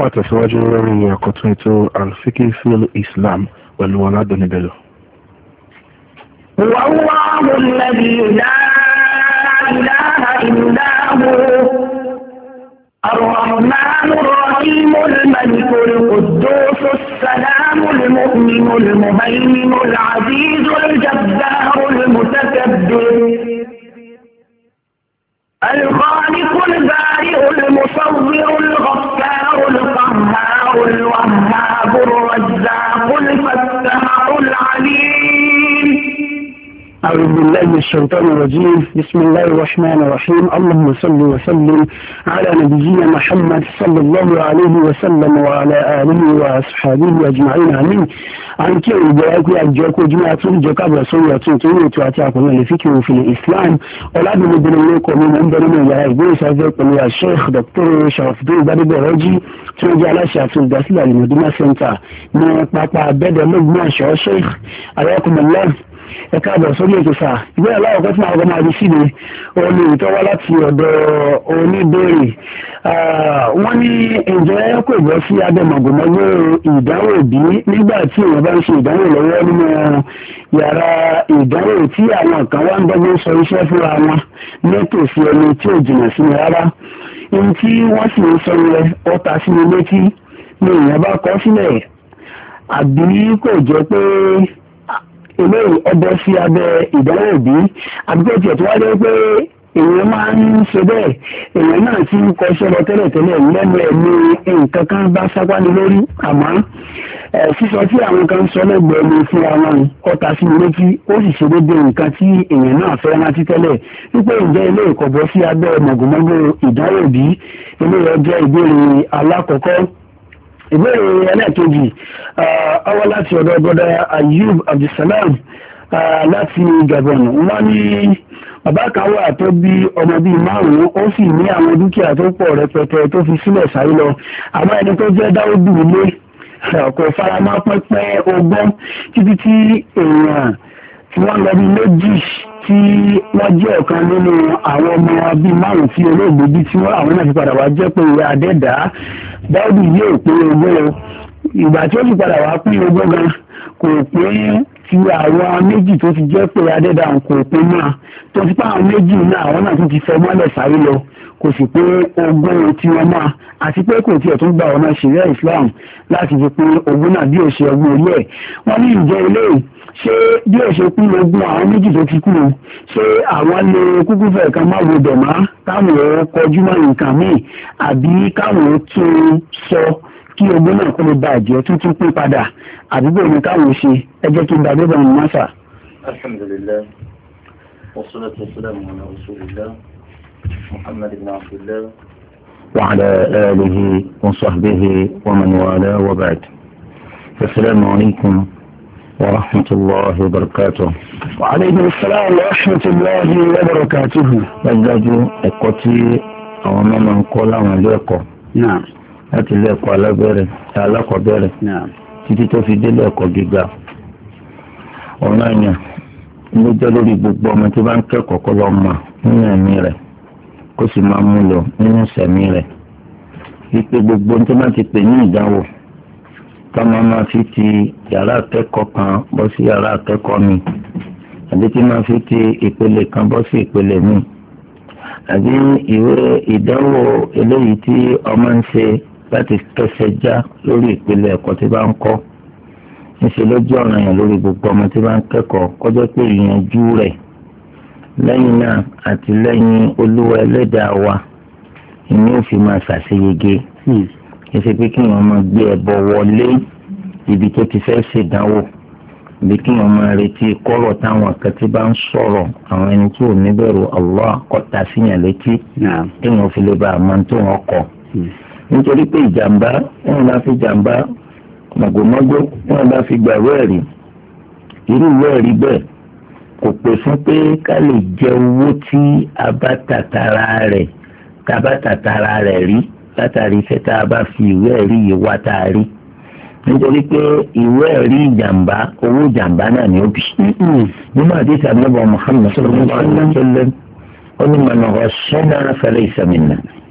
máa tẹ̀síwájú lórí àkọ́tún ètò Al-Fiqh fil Islam pẹ̀lú Ọládùnní Bello. والله الذي لا إله إلا هو الرحمن الرحيم الملك القدوس السلام المؤمن المهيمن العزيز الجبار المتكبر الخالق البارئ المصور الغفار القهار الوهاب الرزاق الفتاح العليم. أعوذ بالله من الشيطان الرجيم. بسم الله الرحمن الرحيم. اللهم صل وسلم على نبينا محمد صلى الله عليه وسلم وعلى آله وأصحابه أجمعين آمين. عن كي يبقى أجوك جماعة جوكاب رسول الله وتعطيكم الفقه في الإسلام ولعبنا بدلوكم من أنبرنا يا إبوي سأذكر يا الشيخ دكتور شرف الدين بدر بروجي تنجي على شاف الداخل المدينة سنتا من بابا بدر مجمع الشيخ عليكم الله. Ẹ káàbọ̀ sórí ètò sáà ìbéèrè aláwọ̀ kan tí màá gbọ́n máa di síde òun ni ìtọ́wá láti ọ̀dọ̀ oníbèrè. Wọ́n ní ǹjẹ́ kò gbọ́ sí abẹ́ mọ̀gòmọ́gbé ìdánwò bí nígbà tí èèyàn bá ń ṣe ìdánwò lọ́wọ́ nínú yàrá ìdánwò tí àwọn kan wá ń dọ́gbọ́n sọ iṣẹ́ fúnra wọn nítòsí ẹni tí ò jìnnà sí mi rárá. Ohun tí wọ́n sì ń sọ yẹn ó ta sí mi létí ni èèyàn bá kọ sílẹ̀ àbí kò jẹ́ pé eléyìí ọbẹ̀ sí abẹ́ ìdánwò bí àbíkó tiẹ̀ tó wá dé pé èèyàn máa ń ṣe bẹ́ẹ̀ èèyàn náà ti ń kọṣẹ́ lọ tẹ́lẹ̀tẹ́lẹ̀ lẹ́nu ẹ̀ ní nǹkan kan bá sápá ní lórí àmọ́ sísọ tí àwọn kan sọ lẹ́gbẹ̀ẹ́ ni fún àwọn ọ̀tá sí mi létí ó sì ṣe déédéé nǹkan tí èèyàn náà fẹ́ rántí tẹ́lẹ̀ wípé ǹjẹ́ ilé ìkọ̀bọ̀ sí abẹ́ mọ̀gòmọ́gò ìdánwò bí eléyìí ọjọ́ ìbéèrè alákọ̀ọ́kọ́. Ìbéèrè ẹlẹ́ẹ̀kejì ọwọ́ láti ọ̀dọ̀ bọ́dá Ayub Abdulsalam láti Gabon. Wọ́n ní bàbá kan wà tó bí ọmọ bíi 5 ó sì ní àwọn dúkìá tó pọ̀ rẹpẹtẹ tó fi sílẹ̀ sáyé lọ. Àmọ́ ẹni tó jẹ́ Dáúdù ilé kò faramọ́ pẹ́pẹ́ ogún títí tí èèyàn tí wọ́n lọ bí méjì tí wọ́n jẹ́ ọ̀kan nínú àwọn ọmọ bíi 5 tí olóògbé bí tí àwọn náà fi padà wá jẹ́ pé ìyá adẹ́dàá Dáúdù yóò pé ogún o ìgbà tí ó sì padà wá pín ogún gan kò pín ti àwọn méjì tó ti jẹ́ pé adẹ́dàá kò pín náà tó ti pa àwọn méjì náà àwọn náà tún ti fẹ́ mọ́lẹ̀ sáré lọ kò sì pé ogún tí wọ́n máa àti pé kò tiẹ̀ tún gba ọ̀nà ṣẹ̀ríà Islam láti fi pín ogún náà bí ó ṣe ogún orí ẹ̀. Wọ́n ní ìjẹ́ ilé ṣé bí ó ṣe pín ogún àwọn méjì tó ti kú ṣé àwọn lè kúkú fẹ̀ kan má wo dẹ̀ má káwọn ò kọjú mọ́ nǹkan míì àbí káwọn ò tún sọ kí ogún náà kó lè bàjẹ́ tuntun pín padà àdúgbò ní káwọn ò ṣe ẹ jẹ́ kí n dàbí bá wọn mọ́sà. Alhamdulillah wassalatu wassalamu ala rasulillah Muhammad ibn Abdullah wa ala alihi wa sahbihi wa man wala wa ba'd. Assalamu alaykum ورحمة الله وبركاته. وعليكم السلام ورحمة الله وبركاته. Dájúdájú ẹ̀kọ́ tí àwọn ọmọ máa ń kọ́ láwọn ilé ẹ̀kọ́. Láti ilé ẹ̀kọ́ alákọ̀ọ́bẹ̀rẹ̀. Títí tó fi délé ẹ̀kọ́ gíga. Ọ̀nà èèyàn ló jẹ́ lórí gbogbo ọmọ tí bá ń kẹ́kọ̀ọ́ kọ́ lọ mọ̀ nínú ẹ̀mí rẹ̀ kó sì máa mú lò nínú ìṣẹ̀mí rẹ̀. Wípé gbogbo tí wọ́n ti pè ní ìdánwò tọ́mọ máa fi ti yàrá akẹ́kọ̀ọ́ kan bọ́ sí yàrá akẹ́kọ̀ọ́ mi àbí tí máa fi ti ìpele kan bọ́ sí ìpele mi àbí ìwé ìdánwò eléyìí tí ọmọ ń ṣe láti kẹsẹ̀ já lórí ìpele ẹ̀kọ́ tí bá ń kọ́ níṣẹ́ lójú ọ̀ràn yẹn lórí gbogbo ọmọ tí bá ń kẹ́kọ̀ọ́ kọjá pé ìyànjú rẹ̀ lẹ́yìn náà àti lẹ́yìn Olúwa ẹlẹ́dàá wa ìní òfin máa ṣàṣeyege. Ẹsẹ̀ pé kí wọ́n máa gbé ẹbọ wọlé ibi tó ti fẹ́ ṣèdánwò ibi kí wọ́n máa retí kọ́rọ̀ táwọn kan tí bá ń sọ̀rọ̀ àwọn ẹni tí ò níbẹ̀rù Allah kọ́ta síyàn létí kí wọ́n fi lè ba àmọ́ tó wọ́n kọ́. Nítorí pé ìjàmbá wọn bá fi jàmbá mọ̀gòmọ́gó wọn bá fi gbàrú ẹ̀rí irú ìwé ẹ̀rí bẹ́ẹ̀ kò pè fún pé ká lè jẹ owó tí a bá tàtàrà rẹ̀ rí látàrí iṣẹ́ tá a bá fi ìwé ẹ̀rí yìí wá tá a rí nítorí pé ìwé ẹ̀rí ìjàmbá owó ìjàmbá náà ni ó bì. nínú àdìsí ànábì Muhammad sallallahu alaihi wasallam ó ní man ghashana falaysa minna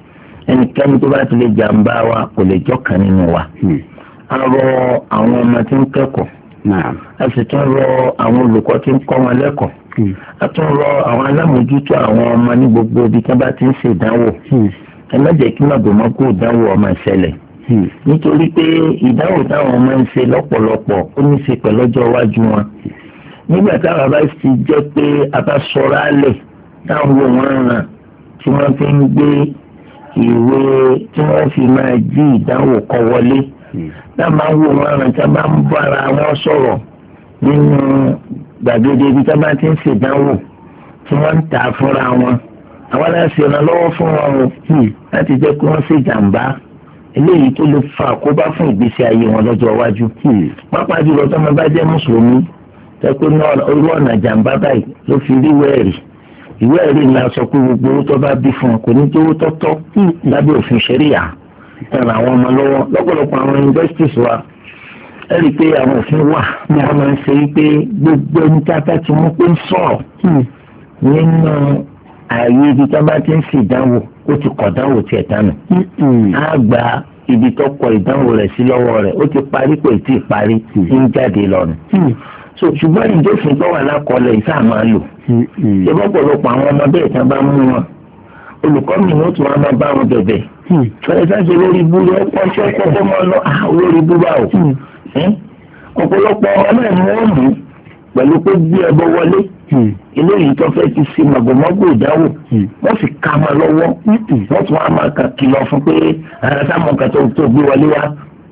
ẹnikẹ́ni tó bá ti lè jàǹbá wa kò lè jọ́kan nínú wa. a rọ àwọn ọmọ tí ń kẹ́kọ̀ọ́ a sì tún rọ àwọn olùkọ́ tí ń kọ́ wọn lẹ́kọ̀ọ́ a tún rọ àwọn alámòójútó àwọn ọmọ ní gbogbo ibi tí wọ́n bá ti ń ṣe ìdánwò ẹ má jẹ́ kí màgòmágó ìdánwò ọmọ ìṣẹ̀lẹ̀ nítorí pé ìdánwò táwọn ọmọ ń ṣe lọ́pọ̀lọpọ̀ ó ní í ṣe pẹ̀lú ọjọ́ iwájú wọn nígbà táwọn bá ti jẹ́ pé a bá sọ̀rọ̀ alẹ̀ táwọn wo wọn ràn tí wọ́n fi ń gbé ìwé tí wọ́n fi máa jí ìdánwò kọ wọlé táwọn wo wọn ràn tí wọ́n bá ń bára wọn sọ̀rọ̀ nínú gbàgede ibi tí wọ́n bá ti ń ṣèdánwò tí wọ́n ń tà fúnra wọn àwọn aláṣẹ ìrànlọ́wọ́ fún wọn o láti jẹ́ kí wọ́n ṣe jàǹbá eléyìí tó lè fa àkóbá fún ìgbésí ayé wọn lọ́jọ́ iwájú. pápá jùlọ tó máa bá jẹ́ mùsùlùmí tẹ́kọ̀ náà irú ọ̀nà jàǹbá báyìí ló fi rí ìwé ẹ̀rí ńlá sọ pé gbogbo owó tó bá bí fún un kò ní jówó tọ́tọ́ lábẹ́ òfin ṣẹ́ríà ẹ̀rọ àwọn ọmọ lọ́wọ́ lọ́pọ̀lọpọ̀ àwọn universities wa ẹ rí i pé àwọn òfin wà ní àwọn máa ń ṣe wípé gbogbo ẹni tí a bá ti mú pé ń sọ̀rọ̀ nínú ààyè ibi tí a bá ti ń fi ìdánwò ó ti kọ̀ ìdánwò tiẹ̀ dànù á gba ibi tó kọ ìdánwò rẹ̀ sí lọ́wọ́ rẹ̀ ó ti parí pé tí ì parí ń jáde lọ́nu. so ṣùgbọ́n ìjọsìn tó wà lákọọ́lẹ̀ ìsáà máa lò ṣé bọ́pọ̀lọpọ̀ àwọn ọmọ bẹ́ẹ̀ tí wọ́n bá mú wọn olùkọ́ mi ní ó tún wá máa bá wọn bẹ̀bẹ̀ fẹ́rẹ́ sáṣẹ lórí ibú ló pọ́n ṣẹ́ kọ́kọ́ máa lọ lórí ibú báwò ọ̀pọ̀lọpọ̀ ọmọ ẹ̀ ni wọ́n mú pẹ̀lú pé gbé ẹbọ wọlé eléyìí tó fẹ́ ti ṣe màgòmágó ìdáwò wọ́n sì ká máa lọ́wọ́ wọ́n tún wá máa kìlọ̀ fún pé sáwọn kan tó gbé wọlé wá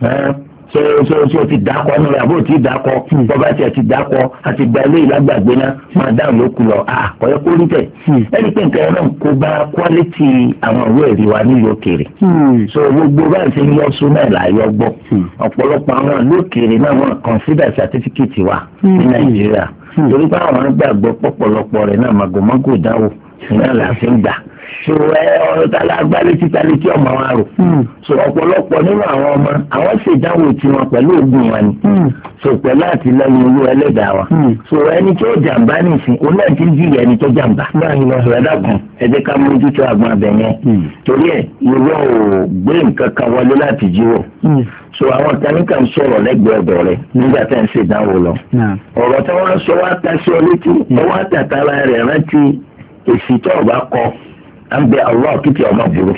ṣé o ti dákọ nínú rẹ̀ àbó o ti dákọ bọ́bá tí a ti dákọ àti gba eléyìí lágbàgbé náà máa dáhùn ló kù lọ kọ́yọ́ kó rí tẹ̀ ẹni pé nǹkan náà kó bá kwálítì àwọn ìwé ẹ̀rí wa nílùú òkèèrè so gbogbo báyìí ṣe ń yọ sún náà láyọ̀ gbọ́ ọ̀pọ̀lọpọ̀ àwọn ìlú òkèèrè náà wọ́n consider certificate wa ní Nàìjíríà torí pé àwọn gbàgbọ́ pọ̀pọ̀lọpọ̀ rẹ̀ náà màgòmágó ìdáwò náà là fi ń gbà so ọ̀rọ̀ tá a la gbá létí ta létí ọmọ wa rò so ọ̀pọ̀lọpọ̀ nínú àwọn ọmọ àwọn ṣèdánwò tiwọn pẹ̀lú òògùn wa ni so pẹ̀lú àtìlẹ́yìn olú ẹlẹ́dàá wa so ẹni tó jàǹbá nìsín òun náà ti ń jìyà ẹni tó jàǹbá ẹ̀dàkùn ẹ jẹ́ ká mójútó àgbọn abẹ yẹn torí ẹ̀ ìwọ ò gbé nǹkan kan wọlé láti jíwò so àwọn kaníkà ń sọ̀rọ̀ lẹ́gbẹ̀ẹ́ ọ̀dọ̀ rẹ̀ nígbà tá à ń ṣèdánwò lọ ọ̀rọ̀ tí wọ́n sọ wá ta sí ọ létí ọwọ́ àtàtàrà rẹ̀ rántí èsì tó ọba kọ an bẹ Allah kìtì ọmọ burú.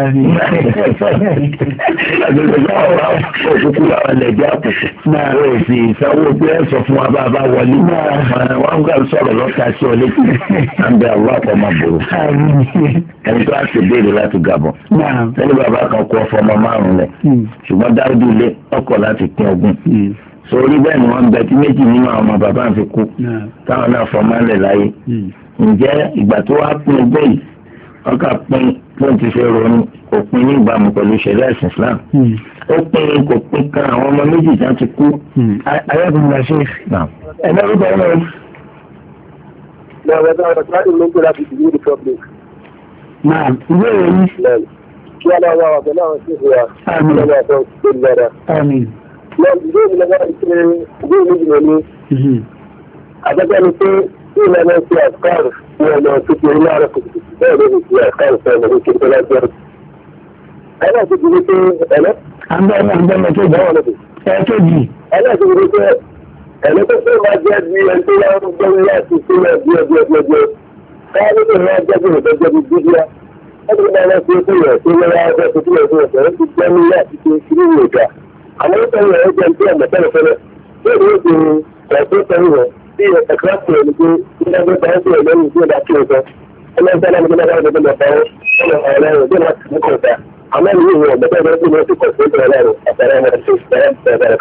òkùnkùn báwa lè jẹ́ àkùkù. o sì sanwó pé ẹ sọ fún wa bá a bá wọlé. wọn kà sọ̀rọ̀ lọ́ka sí ọ létí. an bẹ Allah ọmọ burú. ẹni tó a ti béèrè láti Gabon. ẹni bàbá kan kó ọfọ ọmọ márùn lẹ. ṣùgbọ́n Dáúdù ilé ọkọ̀ láti pín ogún. sórí bẹ́ẹ̀ ni wọ́n ń bẹ tí méjì nínú àwọn ọmọ bàbá ń fi kú. táwọn náà fọ máa ń lẹ̀ láyé. ǹjẹ́ ìgbà tó wá pín ogún yìí wọ́n kà pín fún ti fẹ́ ronú kò pín ní ìbámu pẹ̀lú ìṣẹ̀lẹ̀ ẹ̀sìn Islam ó pín kò pín kan àwọn ọmọ méjì tí wọ́n ti kú. ayọ́dúnlá ṣe ẹ̀dá rúbọ ọ̀nà rẹ̀. náà wọ́n bá wọn láti ló ń gbéra fi ìlú republic. náà ìwé ìròyìn. kí wọ́n náà wà wà pẹ̀lú àwọn sí ìwà. àmín lọ́wọ́ àtọ́ sí ìlera. àmín. náà ìwé ìròyìn lọ́wọ́ ìṣe ìwé ìròyìn ní. àjẹjẹ́ ni pé tí ìlànà ti àkàrò ní ọ̀nà tuntun orí ààrẹ kùtùkùtù bẹ́ẹ̀ ló ti àkàrò fẹ́ ọmọdé kí n tó lájọ́. ẹlẹ́sìn ti di pé ẹ̀lẹ́. àgbẹ̀mọ̀ tó jẹ́ ẹ̀ẹ́kejì. ẹlẹ́sìn ti di pé ẹ̀lẹ́ tó fẹ́ máa jẹ́ bí ẹni tó yára gbọ́ láti sílẹ̀ díẹ̀díẹ̀díẹ̀. káyọ̀ tó máa jẹ́ bí ìtọ́jọ́ bí bíbíà. ẹni máa lọ sí ikú rẹ̀ tó lọ́wọ́ ẹgbẹ́ tó tilẹ̀ fún ọ̀sẹ̀ ti jẹ́ ní láti ṣe kiri ìwòjà. àmọ́ ó tẹ̀lé ẹ̀ jẹ́ ní ọmọ tẹ́lẹ̀fẹ́lẹ́. bẹ́ẹ̀ ni ó ti ẹ̀kọ́ tẹ̀lé rẹ̀ bí ẹ̀kọ́ pè é ní pé ilé ẹgbẹ́ bá ń pè é lẹ́yìn tí ó bá kí o sọ. ẹlẹ́gbẹ́ náà ní kí wọ́n bá ń bọ̀ fọwọ́ ọ̀nà ọ̀rẹ́ rẹ̀ bí wọ́n ti mú kọ̀ọ̀ta. àmọ́ ìlú ìwọ̀n ọ̀gbẹ́tẹ̀ rẹ̀ bí wọ́n ti kọ̀ sí ìbẹ̀rẹ̀ rẹ̀ àtàrà ẹ̀rọ tó bẹ̀rẹ̀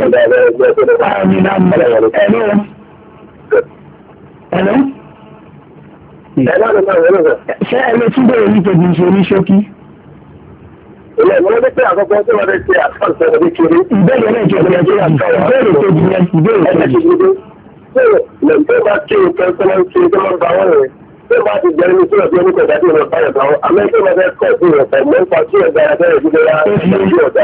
ṣé ẹgbẹ́ tí bẹ̀rẹ̀ ní kejì ṣe ní ṣókí? ilẹ̀ ìwọ̀n ló pé àkọ́kọ́ tí wọ́n rẹ̀ ṣe àkọ́kọ́ ọdún kiri. ìbéèrè náà jẹ́ ọ̀rẹ́ jẹ́ ìbéèrè kejì yẹn ìbéèrè kejì. lẹ́yìn tó bá kí o kẹ́ tó máa ń kí o tó máa ń bá wọn rẹ̀ tó bá ti jẹ́ ní tí wọ́n fi oníkọ̀ ìdájọ́ ìrọ̀ báyọ̀ bá wọn àmọ́ tó máa fẹ́ kọ́ sí ìrọ̀pẹ̀ mọ́ nípa tí ọ̀gá abẹ́rẹ́ ìdílé wa lórí ọ̀dà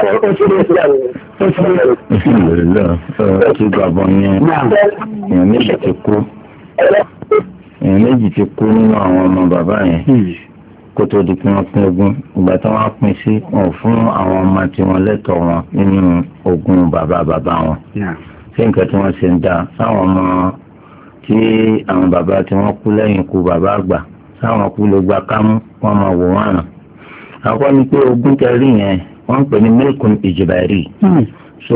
ti Gabon yẹn èèyàn méjì ti kú nínú àwọn ọmọ bàbá yẹn kò kó tó di pé wọ́n pín ogún ìgbà tí wọ́n pín sí wọn ò fún àwọn ọmọ tí wọ́n lẹ́tọ̀ọ́ wọn nínú ogún bàbá wọn. ṣé nǹkan tí wọ́n ṣe ń dá sáwọn ọmọ tí àwọn bàbá tí wọ́n kú lẹ́yìn ikú bàbá àgbà sáwọn kú ló gba kámú wọ́n máa wò wọ́n àràn. àkọ́ ni pé ogún tẹ̀rí yẹn wọ́n ń pè ní mílíkùn ìjìbàrí. so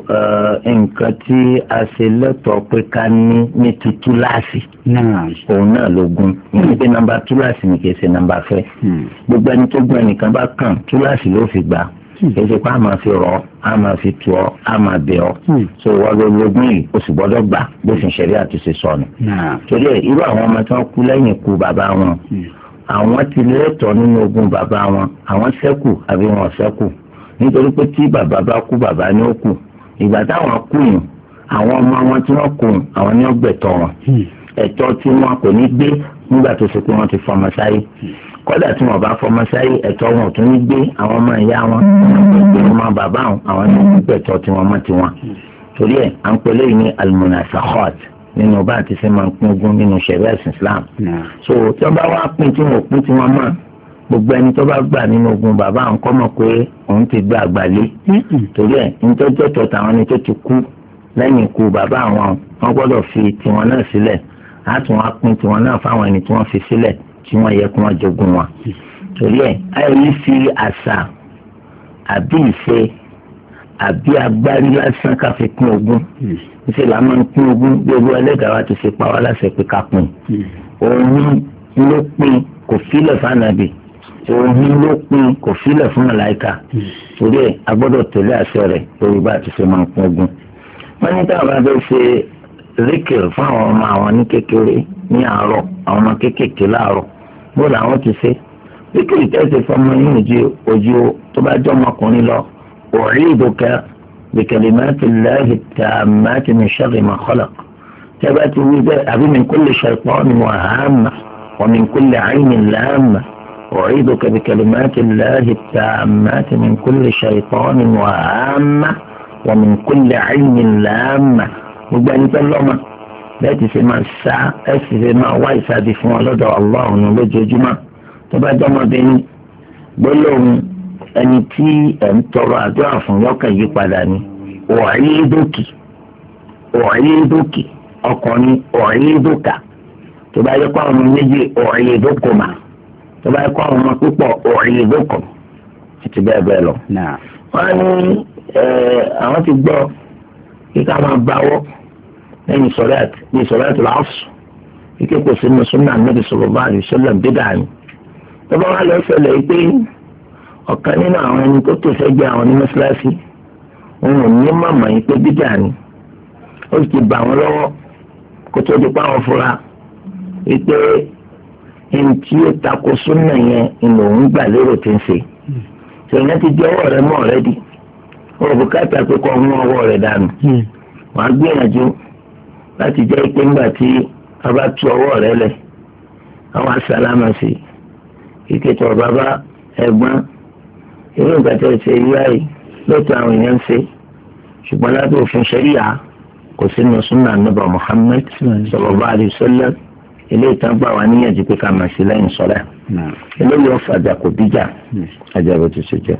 nǹkan tí a ṣe lẹ́tọ̀ọ́ pé ká ní ti túláàsì òun náà lógún ní pé nọ́mbà túláàsì ni kì í ṣe nọ́mbà fẹ́. gbogbo ẹni tó gbọ́ ẹnìkan bá kàn túláàsì ló fi gbà èsì pé a máa fi rọ̀ a máa fi tu ọ́ a máa bẹ̀ ọ́ so wọ́n ló lógún yìí o sì gbọ́dọ̀ gbà bó fi ṣẹ̀rí àti ṣe sọnù. torí ẹ̀ irú àwọn ọmọ tí wọ́n kú lẹ́yìn ikú bàbá wọn àwọn ti lẹ́tọ̀ọ́ nínú ogún bàbá wọn àwọn ṣẹ́kù àbí wọn ṣẹ́kù nítorí pé tí bàbá bá kú bàbá ni ó kù ìgbà táwọn kú yìí àwọn ọmọ wọn tí wọ́n kù àwọn ni ó gbẹ̀tọ́ wọn ẹ̀tọ́ tí wọn kò ní gbé nígbà tó ṣe pé wọ́n ti fọmọ sáyé kódà tí wọ́n bá fọmọ sáyé ẹ̀tọ́ wọn ò tún ní gbé àwọn ọmọ ìyá wọn ọmọ bàbá wọn àwọn ni ó gbẹ̀tọ́ tí wọ́n mọ̀ tiwọn torí ẹ̀ à ń pè léyìn ní almunasakhat nínú bá àti ṣe máa ń pín ogún nínú ṣẹ̀ríà ẹ̀sìn Islam so tí wọ́n bá wá pín tí wọ́n pín tí wọ́n mọ̀ gbogbo ẹni tó bá gbà nínú ogún bàbá àwọn kọ́ mọ̀ pé òun ti gba àgbàlé torí ẹ̀ nítorí ọ̀tọ̀ tàwọn ẹni tó ti kú lẹ́yìn ikú bàbá àwọn wọn gbọ́dọ̀ fi tiwọn náà sílẹ̀ á tún wá pín tiwọn náà fáwọn ẹni tí wọ́n fi sílẹ̀ tí wọ́n yẹ kí wọ́n jogún wọn torí ẹ̀ ayé fi àṣà àbí ìṣe àbí agbárí lásán ká fi pín ogún ìṣe là máa ń pín ogún gbogbo ẹlẹ́dàá wa ti ṣe pa wá láṣẹ pé ká pín òun ló pín kò fílẹ̀ fánàbì òun ló pín kò fílẹ̀ fún màláíkà torí ẹ̀ a gbọ́dọ̀ tẹ̀lé àṣẹ rẹ̀ lórí bá a ti ṣe máa ń pín ogún. wọ́n ní táwọn bá fẹ́ ṣe ríkìrì fún àwọn ọmọ àwọn ní kékeré ní àárọ̀ àwọn ọmọ kéékèèké láàárọ̀ bó làwọn ti ṣe ríkìrì tẹ́sí fọmọ yín ojú tó bá jẹ́ ọmọkùnrin lọ u'iduka bi kalimatillahi tammati min sharri ma khalaq tẹ́ bá ti wí bẹ́ẹ̀ àbí min kulli shaytanin wa hamma wa min kulli 'aynin lamma أعيذك بكلمات الله التامات من كل شيطان وهامة ومن كل عين لامة gbogbo ẹni tó lọ́mọ bẹ́ẹ̀ ti ṣe máa sá ẹ sì ṣe máa wá ìsádi fún ọ lọ́dọ̀ Allah ọ̀nà lójoojúmọ́ tó bá jọmọbìnrin gbólóhùn ẹni tí ẹ̀ ń tọrọ àdúrà fún yọkàn yí padà ní ọ̀ọ́yédókì ọkùnrin ọ̀ọ́yédókà tó bá yẹ kó àwọn ọmọ méjì ọ̀ọ́yédókòmà tó bá kọ́ àwọn ọmọ púpọ̀ òòyì lókun àti bẹ́ẹ̀ bẹ́ẹ̀ lọ. wọ́n ní àwọn ti gbọ́ kíkà máa báwọ́ lẹ́yìn sọ̀láàtì bíi sọ̀láàtì láàfù kíkẹ́ kò sí mùsùlùmí Ànábì sallallahu alaihi wasallam bídà ni. tó bá wà lọ ṣẹlẹ̀ pé ọ̀kan nínú àwọn ẹni tó tó fẹ́ jẹ́ àwọn ní mọ́ṣáláṣí òun ò ní mọ̀mọ́ yìí pé bídà ni ó sì ti bà wọ́n lọ́wọ́ kó tó di pa àwọn fura wípé ẹni tí ó tako súnà yẹn ìlò ń gbà lérò tí ń ṣe ṣèyàn ti di ọwọ́ rẹ̀ mọ́ ọ̀rẹ́ di òbúkátà pé kọ́ mú ọwọ́ rẹ̀ dànù wọ́n á gbìyànjú láti jẹ́ pé ńgbà tí a bá tú ọwọ́ rẹ̀ lẹ̀ àwọn asálámà sí ìkẹtọ̀ bàbá ẹ̀gbọ́n irú nǹkan tẹ̀ ṣe yíyá yìí lóòótọ́ àwọn èèyàn ń ṣe ṣùgbọ́n lábẹ́ òfin ṣẹ́ríyà kò sínú súnà Ànábì Muhammad sallallahu alaihi wasallam ilé ìtàn gbà wá níyànjú pé ká máa ṣe lẹ́yìn sọ́lá eléyìí ọ̀fà àjà kò bíjà ajá bó ti ṣe jẹ́.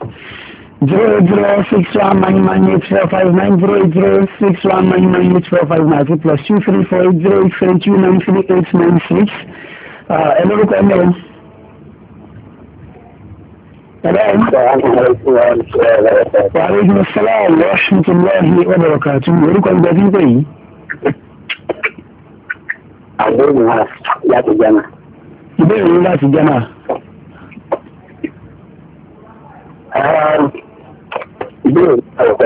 006199845908061998459 plus 2348082938996. ẹ lórúkọ ẹ mẹ́rin. Wa alaikum assalam wa rahmatullahi wa barakatuh. orúkọ ń gbẹ́bí pé yìí. àgbẹ̀rù wa láti jẹ́nà. ìbéèrè yín láti jẹ́nà. ìbéèrè ọ̀pẹ̀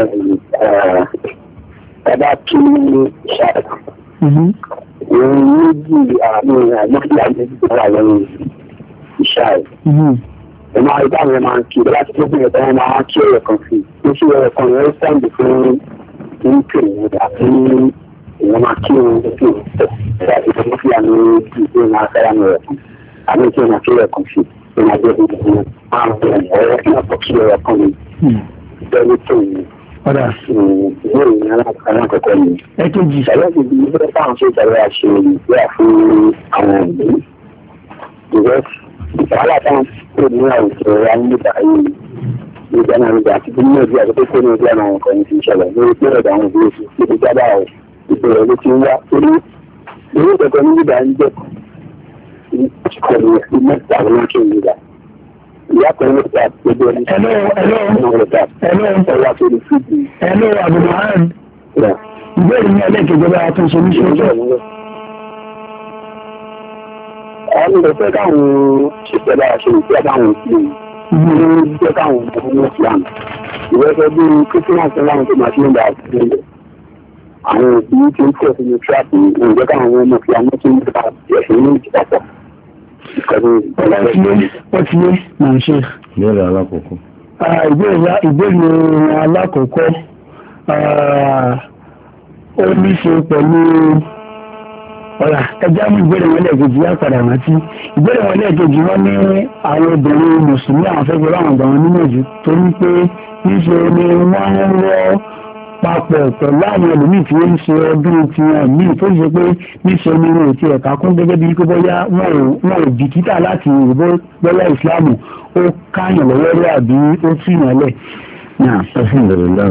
ẹ̀dá kí ṣáà. òun méjì àwọn àgbẹ̀kí àgbẹ̀kí wà lẹ́yìn ìṣáà. ọmọ àìbá mi máa ń kí láti tó bí ẹ̀dá wọn máa ń kí ọ̀rọ̀ kan sí i. ó ṣe ọ̀rọ̀ kan rẹ̀ sáǹdì fún ìpè àti ìwọ́n máa kí wọn lókè láti fi mú fìyà ní ìgbé máa fẹ́ra ní rẹ̀ àbí kí wọn kí rẹ̀ kan sí i máa jẹ́ gbogbo àrùn ọ̀rọ̀ kí wọ́n kọ́ kí rẹ̀ kan ní ìgbẹ́lú tó ní ìwé ìrìn alákọ̀ọ́kọ́ ní. ẹ̀kejì ìṣẹ̀lẹ̀ ìgbìmọ̀ ìgbẹ́ fáwọn ṣe ìṣẹ̀lẹ̀ àṣẹ ìgbé fún àwọn ìgbé wàhálà táwọn tó ní àwùjọ wa nígbà yìí nígbà náà nígbà àti bí ní ọjọ́ àti kó ní ọjọ́ àwọn nǹkan yìí ti ń ṣẹlẹ̀ lórí pé ọ̀dọ̀ àwọn òbí oṣù tó ti jábà ìbẹ̀rẹ̀ ló ti ń wá torí owó ìtọ́jú ní ìgbà ń jẹ́ ìkọlù mẹ́ta lókè nígbà ìyá kan ló ta gbogbo ẹni. Hello, Abdulrahman. Ìbéèrè ní ẹlẹ́kẹ̀ẹ́jọba àtúnṣe ní ṣojú. Àwọn ilẹ̀ fẹ́ káwọn ṣiṣẹ́ lára ṣe ìfẹ́ káwọn sí ìlú jẹ́ káwọn ọmọ Islam. Ìwẹ́fẹ́ bí Christian fẹ́ láwọn tó máa ṣe ń bá àtúnṣe ilẹ̀. Àwọn òbí tí ń tẹ̀ sínú tíráàpù ìjẹ́ káwọn ọmọ Islam tó ń bá ẹ̀sìn ní ìjìpapọ̀. Ó ti yé máa ń ṣe. Ìbéèrè alákòókò. Ìbéèrè alákòókò ó ní ṣe pẹ̀lú ọ̀rà ẹjá mú ìbéèrè wọn lẹ́ẹ̀kejì yá padà rántí. Ìbéèrè wọn lẹ́ẹ̀kejì wọ́n ní àwọn obìnrin mùsùlùmí àwọn fẹ́ gbọ́dọ̀ àwọn ọ̀gbà wọn nínú ìjú torí pé níṣe ni wọ́n ń rọ́ papọ̀ pẹ̀lú àwọn ẹlòmíì tí wọ́n ń ṣe ọdún tí wọ́n míì tó ṣe pé níṣe ni wọn ò ti ẹ̀ka kún gẹ́gẹ́ bí bóyá wọn ò bìkítà láti bóyá ìsìláàmù ó káyàn lọ́wọ́ rẹ̀ àbí ó tìyàn lẹ̀. Alhamdulillah.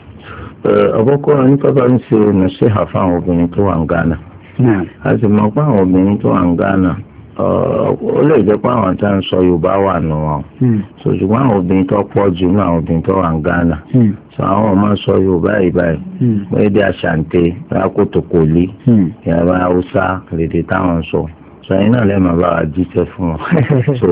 Ọkọ̀kọ́ oníkọ́bá ń ṣe nàṣẹ́hà fáwọn obìnrin tó wà ń Ghana. A sì mọ̀ pé àwọn obìnrin tó wà ń Ghana ó lè jẹ́ pé àwọn tá ń sọ Yorùbá wà nù wọn. Ṣùgbọ́n àwọn obìnrin tó pọ̀ jù ní àwọn obìnrin tó wà ń Ghana. Sọ àwọn ọmọ sọ Yorùbá yìí báyìí. Wọ́n dé Ashanti, Kòtòkòlì, Yorùbá Haúsá, lédè táwọn sọ. Sọ yín náà lẹ́ẹ̀ máa bá wa jíṣẹ́ fún wọn. So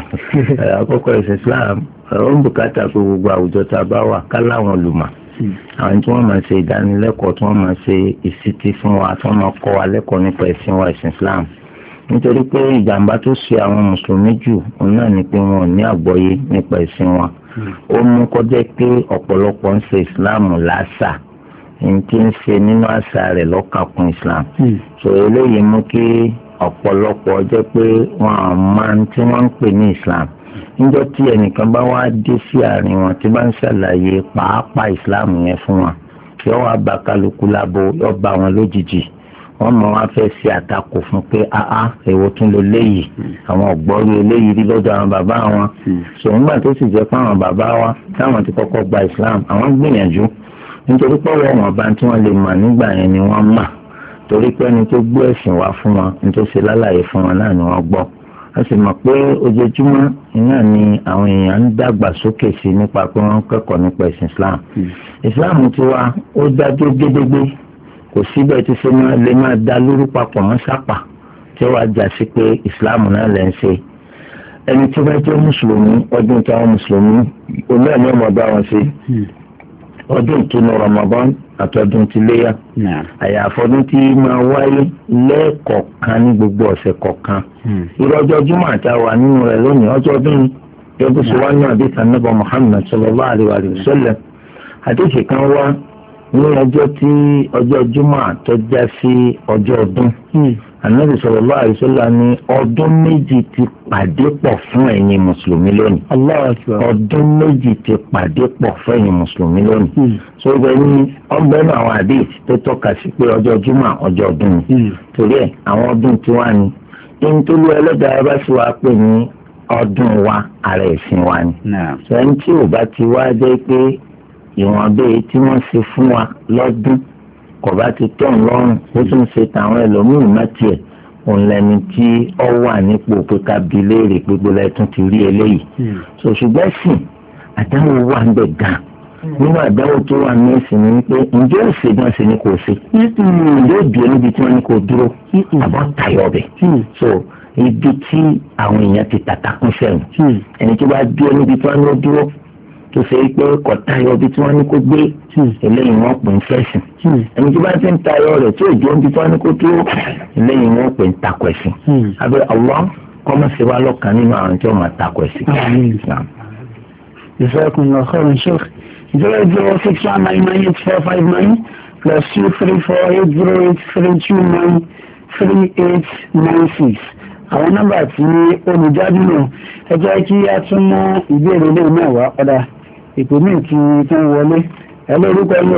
àkọ́kọ́ ẹ̀sìn Islam ó ń bùkátà pé gbogbo àwùjọ tá a bá wà ká láwọn olùmọ̀. Àwọn tí wọ́n máa ṣe ìdánilẹ́kọ̀ọ́ tí wọ́n máa ṣe ìsítí fún wa tí wọ́n máa kọ́ wa lẹ́kọ̀ọ́ nípa ẹ̀sìn wa ẹ̀sìn Islam nítorí pé ìjàmbá tó ṣe àwọn mùsùlùmí jù òun náà ni pé wọn ò ní àgbọ́yé nípa ẹ̀sìn wa ó mú kó jẹ́ pé ọ̀pọ̀lọpọ̀ ń ṣe Islam láṣà ní tí ń ṣe nínú àṣà rẹ̀ lọ́kàkún Islam so eléyìí mú kí ọ̀pọ̀lọpọ̀ jẹ́ pé wọn à máa ń tí wọ́n ń pè ní Islam níjọ́ tí ẹnìkan bá wá dé sí àárín wọn tí bá ń ṣàlàyé pàápàá ìsìláàmù yẹn fún wọn yóò wá bá kálukú lábo yóò bá wọn lójijì wọ́n mọ̀ wá fẹ́ ṣe àtakò fún pé èwo tún ló léyìí àwọn ọ̀gbọ́rú eléyìí rí lọ́dọ̀ àwọn bàbá wọn so nígbà tó sì jẹ́ pé àwọn bàbá wa táwọn ti kọ́kọ́ gba ìsìláàmù àwọn gbìyànjú nítorí pé wọ́n bá tí wọ́n lè mọ̀ nígbà yẹn ni wọ́n mọ̀ torí pé ẹni tó gbé ẹ̀sìn wá fún wọn ní tó ṣe lálàyé fún wọn náà ni wọ́n gbọ́ a sì mọ̀ pé ojoojúmọ́ iná ni àwọn èèyàn ń dàgbà sókè sí nípa pé wọ́n ń kẹ́kọ̀ọ́ nípa ẹ̀sìn Islam. Islam ti wá ó dájú gédégbé kò síbẹ̀ tí ṣe máa lè máa dá lórí papọ̀ mọ́ sápà tí ó wá jà sí pé Islam náà lẹ́ ń ṣe. Ẹni tí wọ́n jẹ́ mùsùlùmí ọdún táwọn mùsùlùmí olóòní ọmọ bá wọn ṣe ọdún ìtúnu Ramadan àtọdún ti léyà àyàfọdún tí máa wáyé lẹ́ẹ̀kọ̀ọ̀kan ní gbogbo ọ̀sẹ̀ kọ̀ọ̀kan irú ọjọ́ Jímọ̀ àtàwà nínú rẹ̀ lónìí ọjọ́ ọdún yọdún sí wá ní àdéhùn anábọ̀ Muhammad sallallahu alaihi wa sallam àdéhùn kan wá ní ọjọ́ tí ọjọ́ Jímọ̀ tó já sí ọjọ́ ọdún Ànábì sallallahu alaihi wasallam ní ọdún méjì ti pàdé pọ̀ fún ẹ̀yin mùsùlùmí lónìí. Ọdún méjì ti pàdé pọ̀ fún ẹ̀yin mùsùlùmí lónìí. So ibẹ̀ ni ọgbẹ́nu àwọn àdéhìí tó tọ́ka sí pé ọjọ́ Jímọ̀ ọjọ́ ọdún ni. Torí ẹ̀ àwọn ọdún tiwa ni. Nítorí ẹlẹ́dàá bá sì wá pè ní ọdún wa ara ẹ̀sìn wa ni. Sẹ́yìn tí ò bá ti wá jẹ́ pé ìwọ̀n bẹ́ẹ̀ tí wọ́n ṣe fún wa lọ́dún kò bá ti tọ́ ńlọ́rùn ó tún ṣe tàwọn ẹlòmíì má tiẹ̀ òun lẹni tí ó wà nípò pé ká bi léèrè pé gbọ́dọ̀ ẹ̀ tún ti rí eléyìí. So ṣùgbọ́n sìn àdáwò wà ń bẹ̀ gan nínú àdáwò tó wà ní ẹ̀sìn ni pé ǹjẹ́ òṣè náà ṣe ni kò ṣe ǹjẹ́ òbí níbi tí wọ́n ní kò dúró àbọ̀ tayọ̀ ọbẹ̀. So ibi tí àwọn èèyàn ti tàtàkùn sẹ́yìn ẹni tó bá dúró níbi tí wọ́n ní ó dúró tó ṣe pé kò tayọ bí tí wọ́n ní kó gbé eléyìí wọ́n pè ń fẹ̀sìn ẹni tí bá ti ń tayọ rẹ̀ tí òjò ń bí tí wọ́n ní kó dúró eléyìí wọ́n pè ń takò ẹ̀sìn abẹ́ Allah kọ́mọ̀ sí wa lọ́kàn nínú àwọn tí wọ́n máa takò ẹ̀sìn. Jazakumullahu khairan Sheikh 00619985459 +2348083293896 àwọn nọ́mbà tí olùjáde náà ẹ jẹ́ kí a tún mú ìbéèrè lè náà wá padà ìpè mí tí tún wọlé ẹlọ orúkọ ẹlọ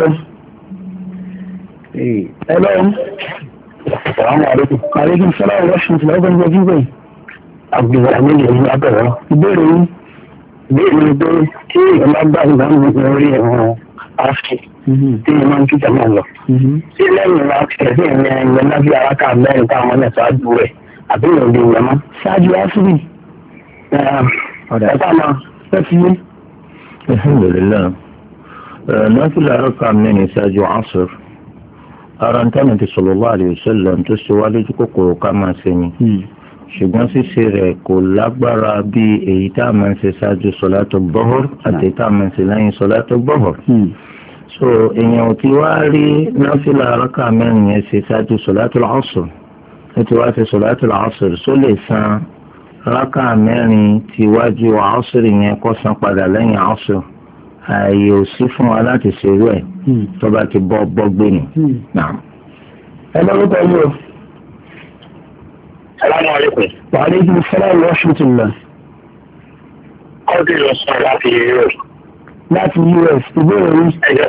ẹlọ àríkùn sọ́lá ọ̀rọ̀ ṣùn tí lọ́gbọ́n jẹ́ jígbẹ̀ Abdulhamid ní abẹ́rẹ́. Ìbéèrè yìí ni pé tí èèyàn bá gbà nígbà gbogbo orí ẹ̀wọ̀n áfì tí èèyàn máa ń kíkà máa lọ. Sí lẹ́yìn wa kẹ̀lẹ́ sí ìrìn ẹ̀yẹ lábí aráka mẹ́rin táwọn náà ṣáájú rẹ̀ àbí ìrìn òde ìyẹn mọ́. Ṣáájú áfìrì ẹ̀ka máa fẹ́ fi yé. Alhamdulillah. Nafila aráka mẹ́rin ṣáájú asr. Ara ń tánà ti sallallahu alayhi wa sallam tó ṣe wá lójú kòkòrò ká máa ṣe ni. Ṣùgbọ́n ṣíṣe rẹ̀ kò lágbára bí èyí tá a máa ń ṣe ṣáájú sọ̀látù bọ́hùr àti èyí tá a máa ń ṣe lẹ́yìn sọ̀látù bọ́hùr. So èèyàn ò ti wá rí náfìlà rákà mẹ́rin yẹn ṣe ṣáájú sọ̀látù asr. Ó ti wá ṣe sọ̀látù asr só lè san rákà mẹ́rin tí wájú asr yẹn kó san padà lẹ́yìn asr. Ààyè ò sí fún wa láti ṣerú ẹ̀ tó bá ti bọ́ gbé ni. Ẹ lọ́wọ́ pẹ̀lú o. Assalamu alaikum. Wa alaikum assalam wa rahmatullah. Ọdún lọ sọ láti US. Láti US, ìbéèrè rí.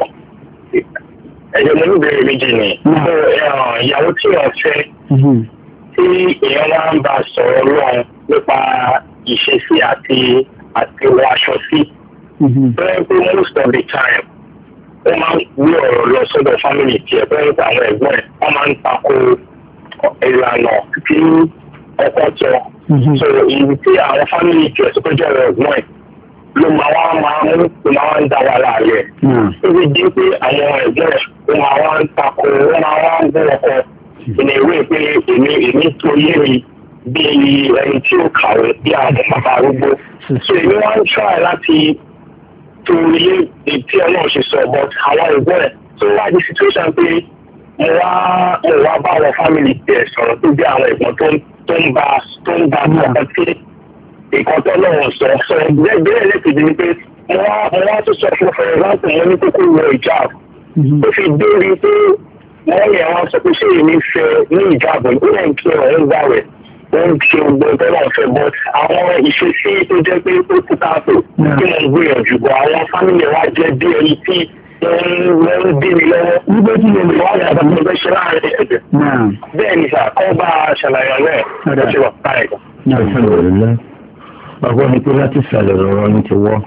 Ẹ̀jẹ̀ mo ní ìbéèrè méjì ni. Ìyàwó tí wọ́n fẹ́ tí èèyàn máa ń bá sọ̀rọ̀ lọ́wọ́ nípa ìṣesí àti wọ aṣọ sí. Bẹ́ẹ̀ pé most of the time, ó máa ń gbé ọ̀rọ̀ lọ sọ́dọ̀ family tiẹ̀ bẹ́ẹ̀ pé àwọn ẹ̀gbọ́n ẹ̀ wọ́n máa ń tako ìlànà tí ọkọ tọ́. So ibi tí àwọn family jẹ́ tó jẹ́ ọ̀rọ̀ ẹ̀gbọ́n ẹ̀ ló máa ń dá wa láàyè. Ó fi di pé àwọn ẹ̀gbọ́n ẹ̀ ó máa wá ń tako ó máa wá ń bọ́ ọkọ ìní ìwé pé èmi tó yé mi bí ẹni tí ó kàwé bí àwọn bàbá arúgbó. So èmi wá ń try láti tó ilé tí ọlọ́run ṣe sọ but àwọn ẹ̀gbọ́n ẹ̀ tó wá di situation pé mo wá bá àwọn family tẹ̀ sọ̀rọ̀ tó bí àwọn ẹ̀gbọ́n tó ń bá ọkọ̀ tí ìkan tó lọ́wọ́ sọ bẹ́ẹ̀ lẹ́kìdí ni pé mo wá tó sọ fún for example mo ní kókó wọ ìjáàb ó fi dérí pé wọ́n yẹ wọn sọ pé ṣé èmi fẹ́ ní ìjáàb ó lẹ́ ń kí ọ̀rọ̀ ń gbà rẹ̀ wọ́n ń ṣe gbogbo ẹgbẹ́ náà fẹ́ but àwọn ìṣesí tó jẹ́ pé ó kú káàtó tí mo ń gbìyànjú bọ̀ àwọn family wa jẹ́ bí ẹni tí wọ́n ń bí mi lọ́wọ́ nígbà tí mo lè wá ní àbámọ́ ẹgbẹ́ ṣe láàrin ẹ̀jẹ̀ bẹ́ẹ̀ ni sà kọ́ bá ṣàlàyé rẹ̀ ó ṣe wà báyìí. Bàbá ni pé láti ṣàlẹ̀ ọ̀rọ̀ ní ti wọ́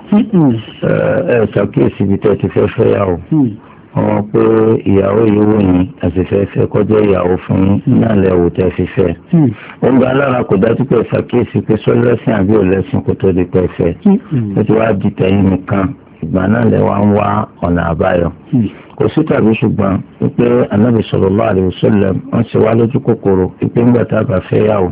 ṣàkíyèsí ibi tẹ́ ti fẹ́ fẹ́ yàwó wọn pé ìyàwó ìyówó yìí àti fẹ́fẹ́ kọjá ìyàwó fún yín náà lẹ́wọ̀ tẹ́ fi fẹ́. Ó ń gba alára kò dájú pé ṣàkíyèsí pé sọ́lẹ́sìn àbí òlẹ́sìn kò tó di pẹ́ fẹ́. Ó ti wá di tẹ̀yìn nìkan ìgbà náà lẹ́wọ̀ ń wá ọ̀nà àbáyọ. Kò sí tàbí ṣùgbọ́n wípé Ànábì sallallahu alaihi wasallam wọ́n ṣe wá lójú kòkòrò wípé ńgbà tá a bá fẹ́ yàwó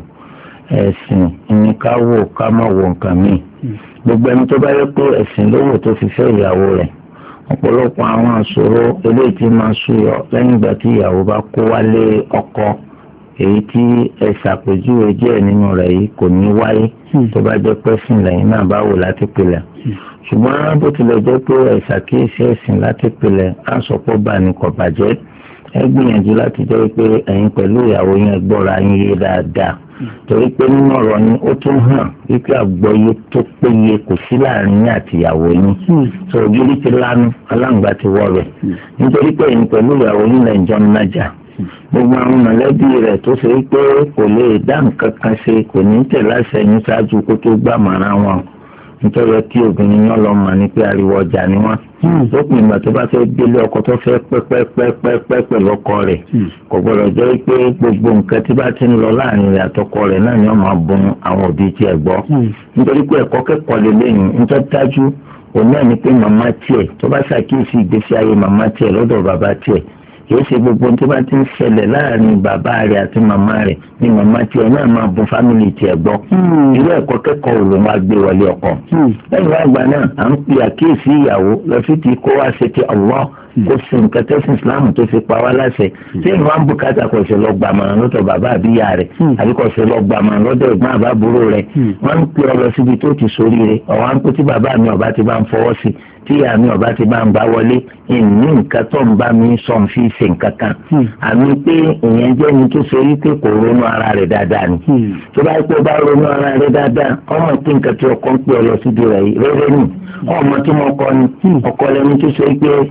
ẹ̀sìn ní ká wò ká má wo nǹkan míì. Gbogbo ẹni tó bá yẹ pé ẹ̀sìn ló wò tó fi fẹ́ ìyàwó rẹ̀ ọ̀pọ̀lọpọ̀ àwọn àṣòro eléyìí tí máa ṣúyọ lẹ́yìn ìgbà tí ìyàwó bá kó wálé ọkọ èyí tí ẹ ṣàpèjúwe díẹ̀ nínú rẹ̀ yìí kò ní wáyé tó bá jẹ́ pẹ́sìn lẹ́yìn náà bá wò láti pilẹ̀. Ṣùgbọ́n bó tilẹ̀ jẹ́ pé ẹ ṣàkíyèsí ẹ̀sìn láti pilẹ̀ á sọ pé bá ní kò bàjẹ́ ẹ gbìyànjú láti jẹ́ pé ẹ̀yin pẹ̀lú ìyàwó yẹn gbọ́ra yín yé dáadáa torí pé nínú ọ̀rọ̀ yín ó tún hàn wípé àgbọ́yé tó péye kò sí láàrin yín àti ìyàwó yín tó ògiri ti lánú aláǹgbá ti wọ́ rẹ̀ nítorí pé ẹ̀yin pẹ̀lú ìyàwó yín lẹ̀ ń jọ ń nájà gbogbo àwọn mọ̀lẹ́bí rẹ̀ tó ṣe pé kò lè dá nǹkan kan ṣe kò ní tẹ̀ láṣẹ yín ṣáájú kó tó gbàmọ̀ràn wọn nítorí tí obìnrin yẹn lọ mọ̀ ní pé ariwo ọjà ni wọ́n lópin ìgbà tó bá fẹ́ délé ọkọ tó fẹ́ pẹ́pẹ́pẹ́pẹ́ pẹ̀lú ọkọ rẹ̀ kò gbọ́dọ̀ jẹ́ pé gbogbo nǹkan tí bá ti ń lọ láàrin rẹ̀ àtọkọ rẹ̀ náà ni wọ́n máa bùn àwọn òbí tiẹ̀ gbọ́ nítorí pé ẹ̀kọ́ kẹ́kọ̀ọ́ lélẹ́yìn nítorí dájú òun náà ni pé màmá tiẹ̀ tó bá ṣàkíyèsí ìgbésí ayé màmá tiẹ̀ lọ́dọ̀ bàbá tiẹ̀ kìí ṣe gbogbo tí bá ti ń ṣẹlẹ̀ láàrin bàbá rẹ̀ àti màmá rẹ̀ ni màmá tiẹ̀ náà máa bùn fámìlì tiẹ̀ gbọ́. irú ẹ̀kọ́ kẹ́kọ̀ọ́ ló máa gbé wọlé ọkọ. lẹ́yìn wá gbà náà à ń pe àkíyèsí ìyàwó lọ sí ti kó wá ṣe ti Allah kó ṣe nǹkan tẹ́sán Islam tó fi pa wá láṣẹ. tí ìlú wa ń bùkátà kò ṣe lọ gbàmọ̀ràn lọ́dọ̀ bàbá àbíyá rẹ̀ àbí kò ṣe lọ gbàmọ̀ràn lọ́dọ̀ ẹ̀gbọ́n àbábúrò rẹ̀ wọ́n ń pe ọ lọ síbi tó ti ṣoríire ọ̀wá ń pé tí bàbá mi ọ̀bá ti bá ń fọwọ́ sí tí àmì ọba ti bá ń gbá wọlé ìní nǹkan tó ń bá mi sọ ń fi ṣe nǹkan kan àmì pé ìyẹn jẹ́ ni tó ṣe rí pé kò ronú ara rẹ̀ dáadáa ni tó bá yẹ kó bá ronú ara rẹ̀ dáadáa ọmọ tí nǹkan tí ọkọ ń pè ọ lọ síbi rẹ̀ rẹ́rẹ́ nì ọmọ tí mo kọ ni ọkọ lẹni tó ṣe pé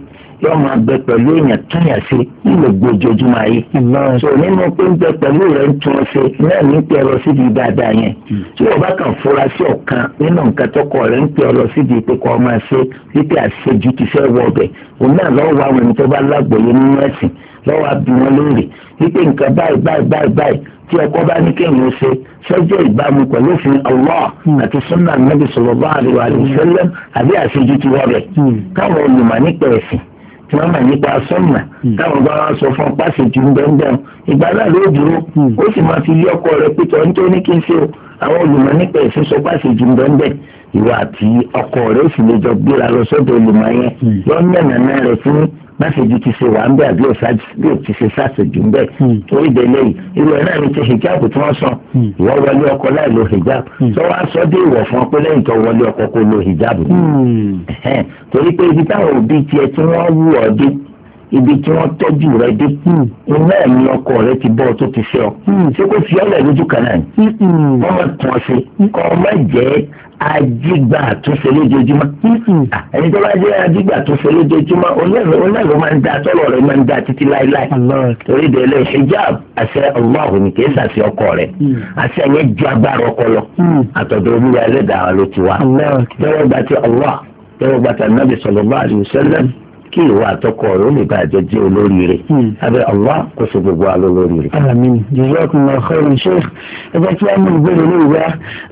yóò máa bẹ pẹ̀lú èèyàn túnyà sí ní gbogbo ojoojúmọ́ ayé. so nínú pé ń bẹ pẹ̀lú rẹ̀ ń tún ọ ṣe náà ní pé ọ lọ síbi dáadáa yẹn tí wọ́n bá kàn fura sí ọ̀kan nínú nǹkan tọkọ rẹ̀ ń pè ọ lọ síbi pé kọ́ ọ máa ṣe wípé àṣejù ti fẹ́ wọ ọbẹ̀ òun náà lọ́wọ́ wa àwọn ẹni tó bá lágbòye nínú ẹ̀sìn lọ́wọ́ á bí wọn lóore wípé nǹkan báyìí tí ọkọ bá ní kéèyàn ṣe sọ́jọ́ ìbámu pẹ̀lú òfin Allah àti sunnah Nabi sallallahu alaihi wa sallam àbí àṣejù ti wọ́ bẹ̀ káwọn olùmọ̀ nípa ẹ̀sìn tí wọ́n mọ̀ nípa sọ́nà káwọn bá wọn sọ fún pàṣẹjù ńbẹ́ńbẹ́ń ìgbà náà ló dúró ó sì máa fi lé ọkọ rẹ̀ pétọ́ nítorí kí n ṣe o àwọn olùmọ̀ nípa ẹ̀sìn sọ pàṣẹjù ńbẹ́ńbẹ́ń ìwà àti ọkọ rẹ̀ ó sì lè jọ gbéra lọ sọ́dọ̀ olùmọ̀ yẹn yọ mẹ́nàá rẹ̀ fún máṣejù ti ṣe wà ń bẹ àbí ò ti ṣe ṣàṣejù ń bẹ torí délé yìí irú ẹ̀ náà ní ti hijab tí wọ́n sọ ìwọ wọlé ọkọ láì lo hijab tó wá sọ dé ìwọ̀ fún ọ pé lẹ́yìn tó wọlé ọkọ kó lo hijab torí pé ibi táwọn òbí tiẹ̀ tí wọ́n wú ọ dé ibi tí wọ́n tọ́jú rẹ dé iná ẹ̀mí ọkọ rẹ ti bọ́ tó ti fẹ́ ọ ṣé kó fi ọlẹ̀ lójú kan náà ni wọ́n máa tún ọ sí kọ́ ọ má jẹ́ ajígbà àtúnṣe lójoojúmọ́ ẹni tó bá jẹ́ ajígbà àtúnṣe lójoojúmọ́ onílẹ̀ máa ń da tọ́lọ̀ rẹ̀ máa ń da títí láéláé torí délé hijab àṣẹ Allah ní kì í ṣàṣẹ ọkọ rẹ̀ àṣẹ yẹn ju agbára ọkọ lọ àtọ̀dọ̀ olúwa ẹlẹ́dàá ló ti wá tẹ́wọ́ gbà tí Allah tẹ́wọ́ gbà tí Nabi sallallahu alaihi wasallam kí ìwà àtọkọ rẹ ó lè bá àjọ jẹ olóríire abẹ Allah kó so gbogbo wa lólóríire. àmín jazakumullahu khairan sheikh ẹgbẹ́ tí wọ́n mú ìbéèrè ní ìwé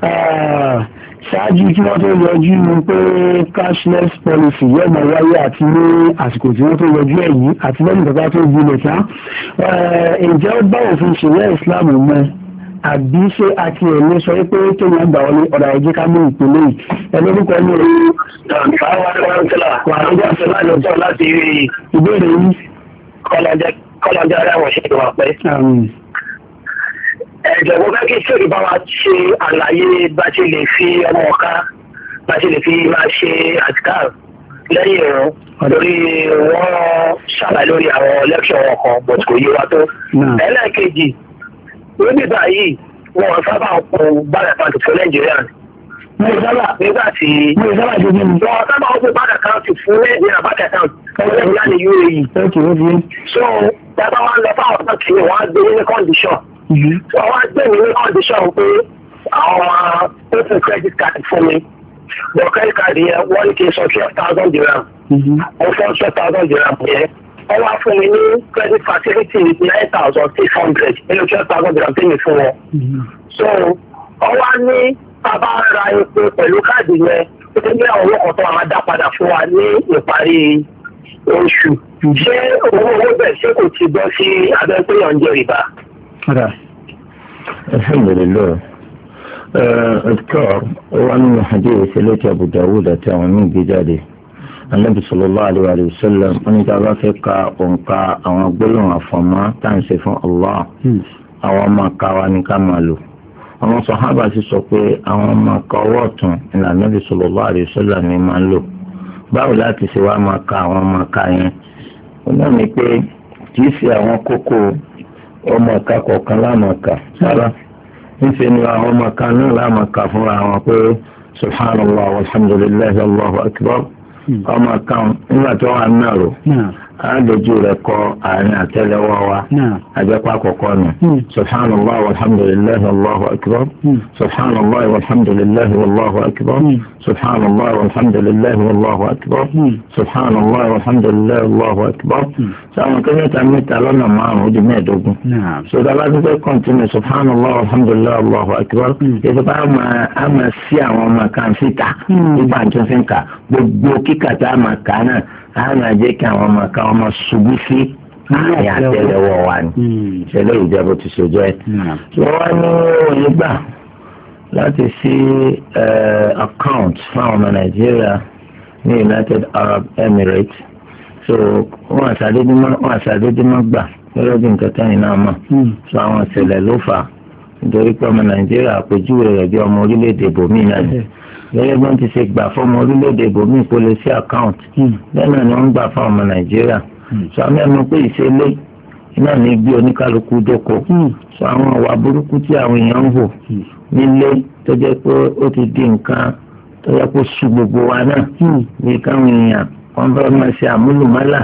ṣáájú kí wọ́n tó yọjú pé cashless policy yóò máa wáyé àti ní àsìkò tí wọ́n tó yọjú ẹ̀yìn àti lẹ́yìn tó bá tó gbilẹ̀ tán ǹjẹ́ ó bá òfin ṣẹ̀ríà Islam mọ́ àbí ṣé àti ẹ̀mí sọ pé kéèyàn gbà wọlé ọ̀dà ẹ̀jẹ̀ ká mú ìpínlẹ̀ yìí ẹlórúkọ ní orí láti rí ìbéèrè yìí kọ́lọ́jọ́ ara wọn ṣe wà pẹ́. ẹ̀jẹ̀ mo fẹ́ kí sórí bá wa ṣe àlàyé bá ṣe lè fi ọmọ ọ̀ká bá ṣe lè fi máa ṣe àtìkáà lẹ́yìn ìrún lórí wọ́n ṣàlàyé lórí àwọn lẹ́kṣọ̀ wọn kan bọ̀t kò yé wa tó. ẹlẹ́ẹ̀kejì níbi báyìí wọn sábà kó bára pàtó fún Nàìjíríà nígbà tí wọn sábà kó bára káàtì fún Nàìjíríà bára káàtì fún Nàìjíríà ní UAE. so dábà wọn lọ fáwọn báńkì ni wọn á gbé ní condition wọn á gbé ní condition pé àwọn open credit card fún mi but credit card yẹn wọ́n ní kí n sọ 12,000 dirham mo fọ́ 12,000 dirham yẹn wọ́n wá fún mi ní credit facility 9,600 nínú 12,000 dirham tí mi fún wọn. so wọ́n wá ní bàbá ra epo pẹ̀lú káàdì yẹn ó ti ní àwọn owó kan tó máa dá padà fún wa ní ìparí oṣù. ṣé owó bẹ̀ ṣé kò ti bọ́ sí abẹ́ pé yàn ń jẹ rìbá? alhamdulillah adkar wa nínú hadith eléyìí Abu Dawud àti àwọn míì gbé jáde. Ànábì sallallahu alaihi wa sallam wọ́n tí a bá fẹ́ ka òǹkà àwọn gbólóhùn àfọ̀mọ́ tá à ń ṣe fún Allah àwọn ọmọ ọ̀ka wa ní ká máa lò. àwọn sàhábà sì sọ pé àwọn ọmọ ọ̀ka ọwọ́ ọ̀tún ní Ànábì sallallahu alaihi wa sallam ní máa ń lò. báwo láti ṣe wá máa ka àwọn ọmọ ọ̀ka yẹn? ó náà ní pé kì í ṣe àwọn kókó ọmọ ọ̀ka kọ̀ọ̀kan lámọ̀ọ́ka sára níṣẹ́ ni àwọn ọmọ ọ̀ka náà lámọ̀ọ́ka fúnra wọn pé subhanallah walhamdulillah allahu akbar ọmọ kan nígbà tó wà náà rò àádójú rẹ̀ kọ àárín àtẹ́lẹwọ́ wa àjẹpá àkọ́kọ́ nù subhanallah walhamdulillahi wallahu akbar subhanallah walhamdulillahi wallahu akbar subhanallah walhamdulillahi wallahu akbar subhanallah walhamdulillahi wallahu akbar sáwọn kẹ́mẹ́ta mẹ́ta lọ́nà márùn-ún ó di mẹ́ẹ̀ẹ́dógún sọdọ́lá tó fẹ́ kọ́ntínú subhanallah walhamdulillahi wallahu akbar ètò bá a máa sí àwọn ọmọ kan síta nígbà tó fi ń kà gbogbo kíkà tá a máa kà náà a máa jẹ́ kí àwọn ọmọ kan ọmọ ṣubú sí àyà àtẹ́lẹwọ́ wa ni ìṣẹ̀lẹ̀ ìjẹ́bù ti ṣe jẹ́. wọ́n wá ní òye gbà láti sí account fún àwọn ọmọ Nàìjíríà ní United Arab Emirates so wọ́n àṣàdédé má gbà lọ́dọ̀ bí nǹkan tẹ́yìn náà mọ̀ so àwọn ìṣẹ̀lẹ̀ ló fà nítorí pé ọmọ Nàìjíríà àpèjúwe rẹ̀ bí ọmọ orílẹ̀-èdè bòmíì náà ni gẹ́gẹ́ bí wọ́n ti ṣe gbà fún ọmọ orílẹ̀-èdè bòmíì kó lè sí àkáǹtì bẹ́ẹ̀ náà ni wọ́n ń gbà fún ọmọ Nàìjíríà sọ àmì ẹnu pé ìṣẹ̀lẹ̀ iná ní gbé oníkálukú dóko sọ àwọn ọ̀wà burúkú tí àwọn èèyàn ń hò nílé tó jẹ́ pé ó ti di nǹkan tó yẹ kó sú gbogbo wa náà bí káwọn èèyàn wọ́n fẹ́ máa ṣe àmúlùmálà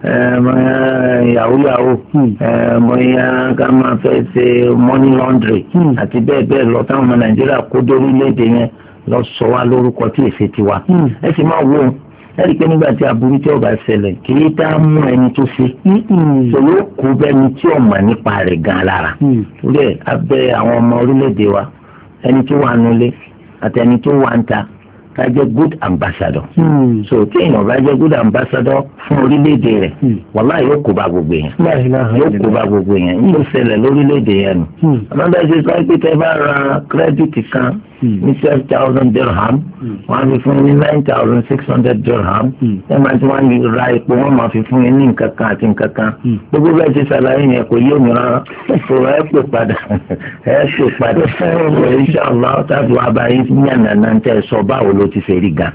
yahoo bóyá ká máa fẹ́ ṣe money laundry àti bẹ́ẹ̀ bẹ́ẹ̀ lọ táwọn ọmọ Nàìjíríà kó dé orílẹ̀-èdè yẹn lọ sọ wá lórúkọ tí èsì ti wá. ẹ sì máa wò ó ẹ̀rí pé nígbà tí aburú tí ọba ṣẹlẹ̀ kì í dá mú ẹni tó ṣe ṣòro kú bẹ́ni tí ò mọ̀ nípa rẹ̀ gan lára. torí ẹ̀ abẹ́ àwọn ọmọ orílẹ̀-èdè wa ẹni tó wà nulẹ̀ àti ẹni tó wà ń ta ká jẹ́ good ambassador. so tí èèyàn bá jẹ́ good ambassador fún orílẹ̀-èdè rẹ̀ wàláhì yóò kó bá gbogbo yẹn yóò kó bá gbogbo yẹn yóò ṣẹlẹ̀ lórílẹ̀-èdè yẹn nù. àmọ́ bẹ́ẹ̀ ṣe sọ pé tẹ́ bá ra kírẹ́dìtì kan ní 12,000 dirham wọ́n á fi fún ní 9,600 dirham ẹ máa tí wọ́n ra epo wọ́n máa fi fún yín ní nǹkan kan àti nǹkan kan gbogbo bẹ́ẹ̀ ti ṣàlàyé yẹn kò yé mi rárá so ẹ pè padà inshallah tàbí wàá bá yín yànnà náà tẹ́ ẹ sọ báwo ló ti ṣe rí gan.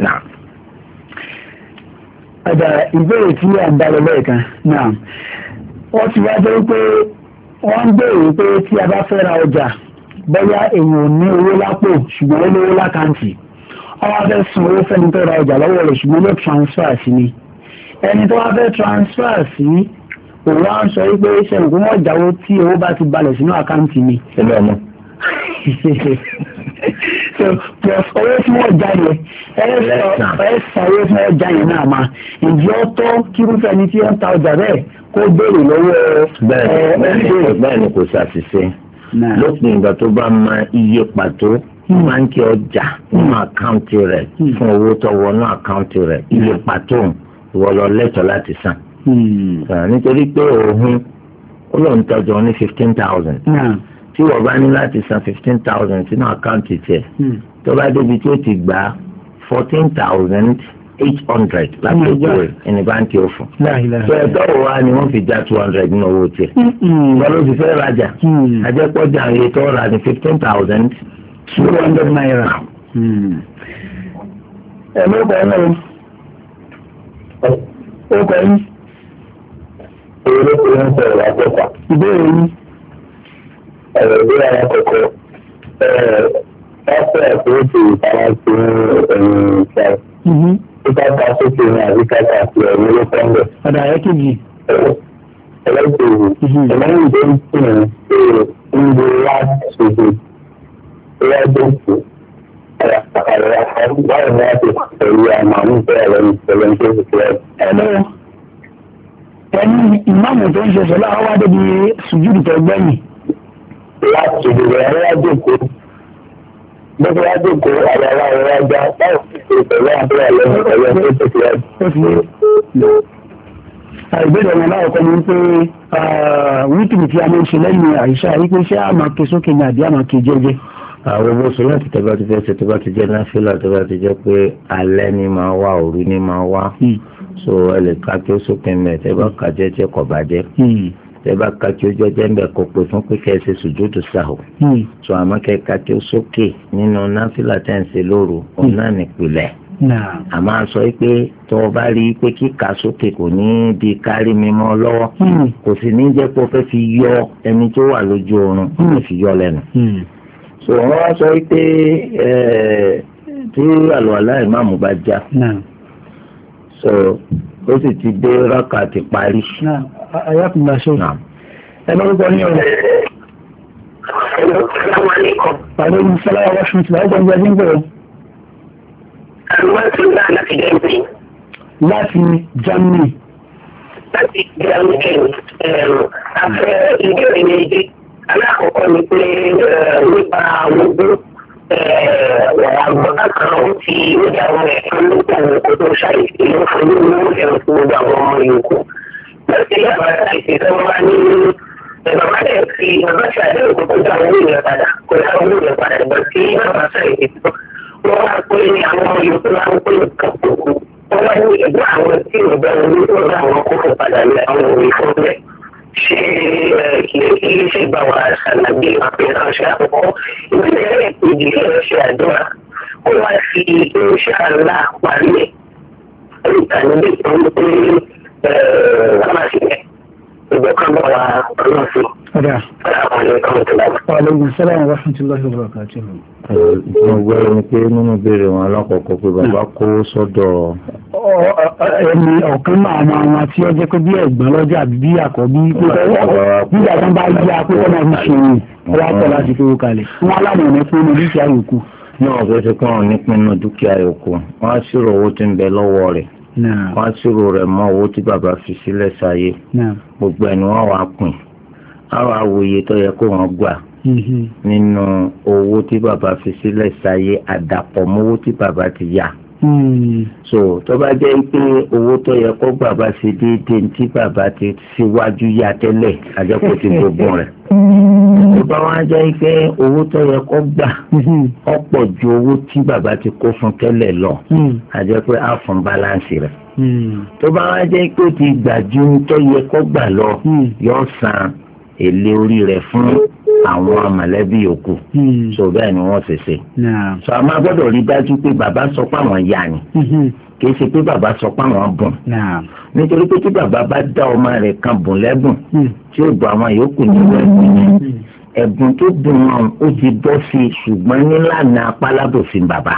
ọ̀dà ìbéèrè tí à ń dá lọ lẹ́ẹ̀kan náà wọ́n ti wá jẹ́ pé wọ́n ń béèrè pé tí a bá fẹ́ ra ọjà bóyá èèyàn ní owó lápò ṣùgbọ́n ó lówó lákàntì ọwọ́ fẹ́ san owó fẹ́ni tó ra ọjà lọ́wọ́ rẹ̀ ṣùgbọ́n ló transfer sí ni ẹni tó wá fẹ́ transfer sí òun wá ń sọ wípé ṣẹ̀rù kó wọ́n jáwó tí owó bá ti balẹ̀ sínú àkáǹtì mi. ẹgbẹ́ ọmọ. so plus owó tí wọ́n já yẹn ẹ san owó tí wọ́n já yẹn náà máa ǹjẹ́ ó tọ́ kírúfẹ́ ni tí wọ́n ta ọjà bẹ́ẹ̀ kó béèrè lọ́wọ́ bẹ́ẹ̀ ni kò ṣàṣìṣe lópin ìgbà tó bá máa iye pàtó báńkì ọjà nínú àkáǹtì rẹ̀ fún owó tó wọnú àkáǹtì rẹ̀ iye pàtó ìwọ lọ lẹ́tọ̀ọ́ láti san. nítorí pé òun ó lóun tọ́jú ọ ní 15,000 tí wọ́n bá ní láti san 15,000 sínú àkáǹtì tiẹ̀ tó bá débi tí ó ti gbà 14,800 láti ojú rẹ̀ ẹni báńkì ó fún. tó ẹ̀tọ́ wo wá ni wọ́n fi já 200 nínú owó tiẹ̀. wọ́n ló ti fẹ́ rajà ajẹ́pọ̀jà iye tó rà ní 15,200 naira. ẹ ló bọ̀ ọ́ náà ó kọ́ yín. èrè tó ń sọ̀rọ̀ àkọ́kọ́. ìbéèrè yín. ìbéèrè àkọ́kọ́ pásítọ̀ ẹ̀kọ́ ti ìtara sí ẹ̀yìn ìṣẹ́. Ìkàkà sókè ní àbíkàkà àti ẹ̀rọ ló pọ́ńdọ̀. ọ̀dà ẹ̀kejì. ẹlẹ́gbẹ̀ẹ́ ìlànà ìdó ń sìn ń gbé láti ṣòfò ìyájọ́sì báyìí ní àti pẹ̀lú àmọ́ àwọn ìfẹ́ ẹ̀rọ ìṣẹ̀lẹ̀ ń tó fi ṣẹlẹ̀. ẹ̀lọ́ ẹni ìmáàmù tó ń ṣe sọ́lá wá débi sùjúdù tó gbẹ̀yìn. láti ìdìbò ẹ̀rọ àjòkó gbogbo àjòkó àyàrá ẹ̀rọ ajá báyìí fi ṣe pẹ̀lú àbúrò ẹ̀rọ ìṣẹ̀lẹ̀ tó fi ṣẹlẹ̀. ìbéèrè wọn láwọ̀kọ́ ni wípé wíkìlì tí a máa ń ṣe lẹ́yìn àìṣà wípé ṣé àmà ké sókè ní àbí àmà ké jẹ́jẹ́. àwọn owó sọ láti tẹ́ bá ti fẹ́ ṣe tó bá ti jẹ́ náfìlà tó bá ti jẹ́ pé alẹ́ ni máa wá òru ni máa wá so ẹ lè ká kí ó sókè mẹ́ tẹ́ bá ká jẹ́jẹ́ kò bá jẹ́ tẹ́ bá ká kí ó jẹ́jẹ́ ń bẹ̀ kó pé fún pé kẹ́ ẹ ṣe sùjúdù sáhù so àmọ́ kẹ́ ká kí ó sókè nínú náfìlà tẹ́ ń ṣe lóru òun náà nípìnlẹ̀ àmọ́ a sọ pé tó o bá rí i pé kíkà sókè kò ní di kárí mímọ́ lọ́wọ́ kò sì ní jẹ́ pé ó fẹ́ fi yọ ẹni tó wà lójú oorun ó lè fi yọ lẹ́nu. so wọ́n wá sọ pé tí àlùwàlá ìmáàmù bá já so ó sì ti dé rákà ti parí. ayákùnlá ṣe ẹ lórúkọ ní ọ̀rọ̀. pàdé ní sọ́láwà washington láìpẹ́ ìgbà tí ń bẹ̀rẹ̀. láti Germany. láti Germany afẹ́ ìbéèrè méjì alákọ̀ọ́kọ́ ni pé nípa àwọn ogún àgbọ̀ká kan ó ti níjà àwọn ẹ̀kan nípa òkú tó ṣàìsí ló fún ní owó ẹ̀rọ fún gbogbo àwọn ọmọ yòókù. láti ilé àwọn ṣàìsí tó wá ní bàbá dẹ̀ fi bàbá ṣe àdéhùn tó kọjá owó ìrìn padà kó dá owó ìrìn padà ìgbà tí bàbá ṣàìsí tó wọ́n wá pé ní àwọn ọmọ yòókù máa ń pè nǹkan kòkó wọ́n wá ní ẹgbẹ́ àwọn tí ìgbà wọn tó dá àwọn kókò padà ní àwọn òwe fún bẹ́ẹ̀. ṣé kí ṣe gbà wá ṣàlàyé àpẹẹrẹ ṣe àkọ́kọ́ ìpínlẹ̀ ìdílé ṣe àdúrà ó wá fi iṣẹ́ àlá parí ẹ̀ ìtànílé tó ń pè lámàṣẹ́ ìgbà kan bá wa ọlọ́run sí. Aleykum salaam wa rahmatullahi wa barakatuh. Mo gbọ́ ẹni pé nínú ìbéèrè wọn alákọ̀ọ́kọ́ pé bàbá kó sọ́dọ̀ ẹni ọ̀kan náà máa wọn tí ó jẹ́ pé bí ẹ̀gbọ́n lọ́jà bí àkọ́bí nígbà tó bá yí apẹ́kọ́ náà fi ṣe òun ọwọ́ àpọ̀ láti fi kalẹ̀ wọn alámọ̀ọ́nà fún ọmọ dúkìá yòókù. náà fẹ́ fi kọ́ nípinnu dúkìá yòókù wọ́n á ṣírò owó tí ń bẹ lọ́wọ́ rẹ̀ wọ́n á ṣírò rẹ̀ mọ́ owó tí bàbá fi sílẹ̀ sáyé gbogbo ẹni wọ́n wá pín àwọn awòye tó yẹ kó wọ́n gbà nínú owó tí bàbá fi sílẹ̀ sáyé àdàpọ̀ mọ́wó tí bàbá ti yá. So tó bá jẹ́ pé owó tó yẹ kó bàbá ṣe déédéé tí bàbá ti síwájú yá tẹ́lẹ̀ àjẹkù ti gbogbo rẹ̀. Tó bá wá jẹ́ pé owó tó yẹ kó gbà ọ̀pọ̀ ju owó tí bàbá ti kó fún tẹ́lẹ̀ lọ àjẹpẹ́ á fún báláǹsì rẹ̀. Tó bá wá jẹ́ pé ó ti gbà ju tó yẹ kó gbà lọ yóò san èlé orí rẹ̀ fún àwọn mọ̀lẹ́bí yòókù. So bẹ́ẹ̀ ni wọ́n ṣe ṣe. So a máa gbọ́dọ̀ rí dájú pé bàbá sọ pé àwọn yá ni kìí ṣe pé bàbá sọ pé àwọn bùn. Nítorí pé tí bàbá bá dá ọmọ rẹ̀ kan bùn lẹ́bùn tí ó bọ àwọn yòókù nínú ẹ̀bùn yẹn ẹ̀bùn tó bùn wọn ó ti bọ́ sí i ṣùgbọ́n nílànà apálábòsí bàbá.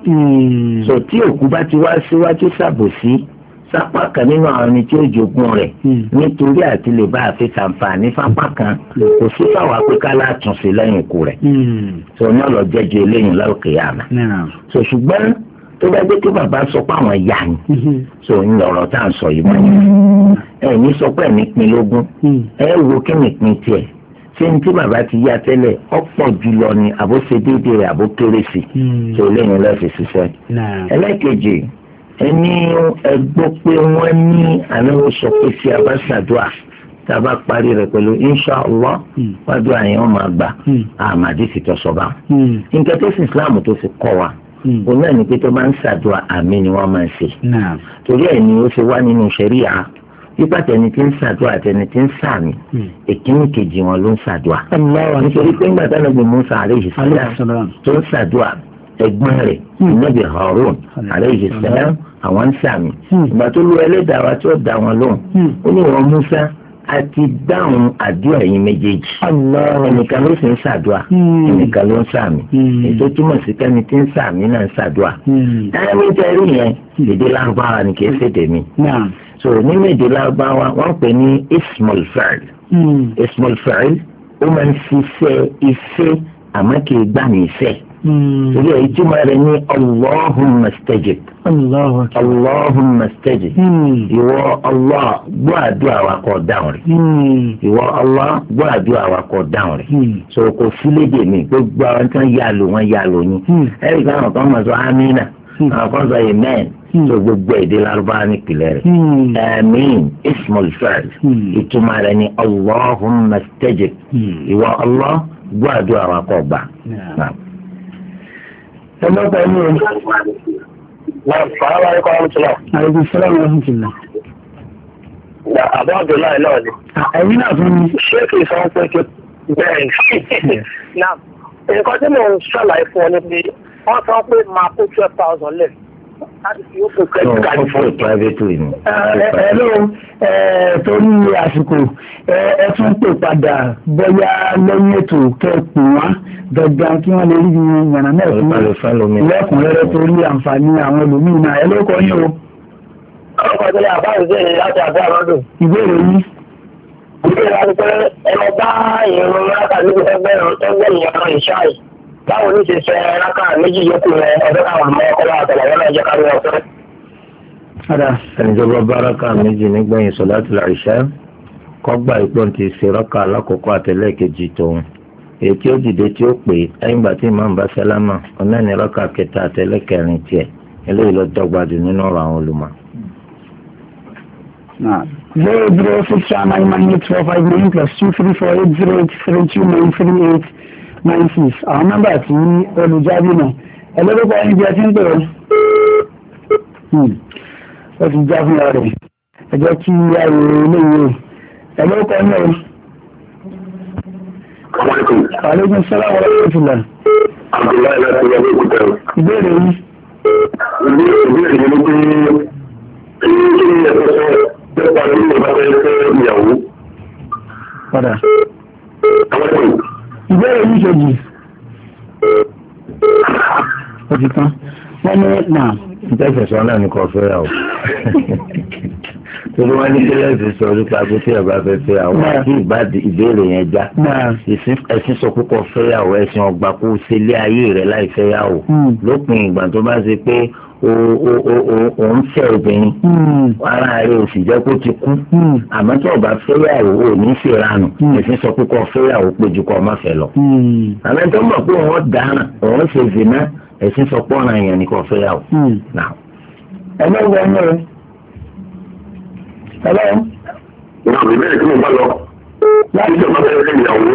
So tí òkú bá ti wá síwájú ṣàbòsí sápá kan nínú àwọn ẹni tí ó jogún rẹ̀ nítorí àti lè bá àfi ṣàǹfààní fápá kan kò sí fáwọn apẹ́ká látúnṣe lẹ́yìn ikú rẹ̀. So náà lọ jẹ́jọ́ eléyìí lọ́ọ̀kẹ́ yàrá. So ṣùgbọ́n tó bá dé kí bàbá sọ pé àwọn yá ni so ń lọ̀rọ̀ tá à ń sọ yìí mọ́ ẹ̀yin sọ pé ẹ̀mí pin lógún ẹ wo kí ni pin tiẹ̀ ṣé ní tí bàbá ti yá tẹ́lẹ̀ ọ̀pọ̀ jùlọ ni àbó ṣe déédéé rẹ̀ àbó kéré sí so eléyìí lọ́ọ̀fì ṣiṣẹ́. Ẹlẹ́kejì ẹni ẹgbọ́ pé wọ́n ní ànáwó sọ pé tí a bá ṣàdúrà tá a bá parí rẹ̀ pẹ̀lú inṣàlá wàdúrà yẹn wọ́n máa gbà àmàdí fi tọ́ sọ bá. nǹkan tó sì Islam tó fi kọ́ wa òun náà ni pé tó bá ń ṣàdúrà àmín ni wọ́n máa ń ṣe. torí ẹ̀ ni ó ṣe wá nínú ṣẹ̀ríà pípa tẹni tí ń ṣàdúrà tẹni tí ń sàmì èkíní kejì wọn ló ń ṣàdúrà. nítorí pé ńgbà táwọn ọgbìn Musa alayhi salam tó ń ṣàdúrà ẹ̀gbọ́n rẹ̀ Nabi Harun alayhi salam àwọn ń sàmì. ìgbà tó lu ẹlẹ́dàá wa tí ó dá wọn lóhùn ó ní wọn Musa àti dáhùn àdúrà yín méjèèjì. ẹnìkan ló sì ń ṣàdúrà ẹnìkan ló ń sàmì. ètò túmọ̀ sí kẹ́ni tí ń sàmì náà ń ṣàdúrà. ẹni tẹ́ rí yẹn èdè Lárúbáwá ni kì í ṣèdè mi. so nínú èdè Lárúbáwá wọ́n pè ní ismul fa'il. ismul fa'il ó máa ń ṣiṣẹ́ iṣẹ́ àmọ́ kì í gbà ní iṣẹ́. torí ẹ̀ ìtumọ̀ rẹ̀ ní Allahumma stajib. Allahumma stajib. ìwọ Allah gbọ́ àdúrà wa kó dáhùn rẹ̀. ìwọ Allah gbọ́ àdúrà wa kó dáhùn rẹ̀. so kò sí lédè mi gbogbo àwọn tí wọ́n yà lò wọ́n yà lò ní. ẹ̀rí kan àwọn kan máa sọ amínà àwọn kan sọ amen. so gbogbo èdè Lárúbáwá ní ìpìlẹ̀ rẹ̀. àmín ismul fa'il ìtumọ̀ rẹ̀ ní Allahumma stajib. ìwọ Allah gbọ́ àdúrà wa kó gbà. Ẹlọ́pàá ẹni rẹ̀. Fàárà ẹ̀kọ́ ọ̀rùntúlá. Àrẹ́bí sọ́lọ́run ọ̀húntúlá. Àbá Abdullahi náà ni. Ẹ̀yìn náà fún mi. Ṣé kìí sọ pé kí bẹ́ẹ̀ náà nǹkan tí mò ń ṣàlàyé fún ọ ní pé wọ́n sọ pé máa kó 12,000 lẹ̀ láti fi ó pè credit card fún mi. Hello, torí àsìkò ẹ tún pè padà bóyá lẹ́yìn ètò kẹ́ẹ̀pù wá dandan kí wọ́n lè rí yànnà náà fún lẹ́kùnrẹ́rẹ́ torí àǹfààní àwọn ẹlòmíín náà. Ẹ ló kọ́ yín o. ọkọ̀ tẹ́lẹ̀ àbáyé jẹ́ láti àbá àrọ́dún. Ìbéèrè yìí. Ìbéèrè láti pé ẹlọ bá ìrún rákà níbi ẹgbẹ̀rún ìyàrá ìṣáì. Báwo ní ṣe fẹ́ rákà méjì yókù rẹ̀ ọdún àwọn ọmọ ọkọ̀ àtàlà wọn náà jẹ́ kárí ọ̀fẹ́. ẹni tó bá bá rákà méjì nígbẹ̀yìn sọ̀látul ìṣá kọ́gbà ìpọ́n ti ṣe rákà alákọ̀ọ́kọ́ àtẹlẹ́kejì tòun. èyí tí ó dìde tí ó pè ẹ̀yìn ìgbà tí ìmáàmù bá sálámà ọ̀nà ní rákà kẹta àtẹlẹ́kẹrin tiẹ̀ eléyìí ló dọ́gba jù nínú ọ̀rọ̀ àwọn olùmọ̀. 006199845 plus 2348083293896 àwọn nọ́mbà tí olùjábí náà ẹlẹ́gbẹ́pọ̀ ẹni bí a ti ń pè ó ti já fún ọ̀rẹ́ ẹjọ́ kí ayò iléèwé ẹlẹ́gbẹ́pọ̀ ní ọ̀rẹ́ Àlékún sọ́lá wọ́n lọ́wọ́ ìfìlà. Ìbéèrè yìí. Ìbéèrè yìí ló pé kí ni ẹ̀sọ́ nípa ní ìbá fẹ́ fẹ́ ìyàwó padà. ìbéèrè yìí kejì. ó ti tán. wọ́n ní náà. ìtẹ́sẹ̀sọ náà ní kò fẹ́ yà o. torí wọ́n ní kílẹ̀ ti sọ nípa pé tí ọba fẹ́ fẹ́ àwọn àti ìbádìí ìbéèrè yẹn já. ẹ̀sìn sọ púpọ̀ fẹ́ yà o ẹ̀sìn ọgbà kó o ṣe lé ayé rẹ̀ láì fẹ́ yà o. lópin ìgbà tó bá ṣe pé òun fẹ́ obìnrin ara rẹ̀ ò sì jẹ́ kó ti kú àmọ́ tí ọba fẹ́yàwó ò ní ṣèranù ẹ̀sìn sọ pé kó fẹ́yàwó péjú kó má fẹ́ lọ. àmọ́ tó mọ̀ pé òun dáràn òun ṣe zina ẹ̀sìn sọ pé ọ̀ràn yẹn ni kó fẹ́yàwó. ẹlẹ́wọ̀n ẹ̀mọ́ rẹ̀ ẹlẹ́wọ̀n. ìwọ̀n ìbéèrè tí mo bá lọ láti ìjọba fẹ́ fẹ́ ìyàwó.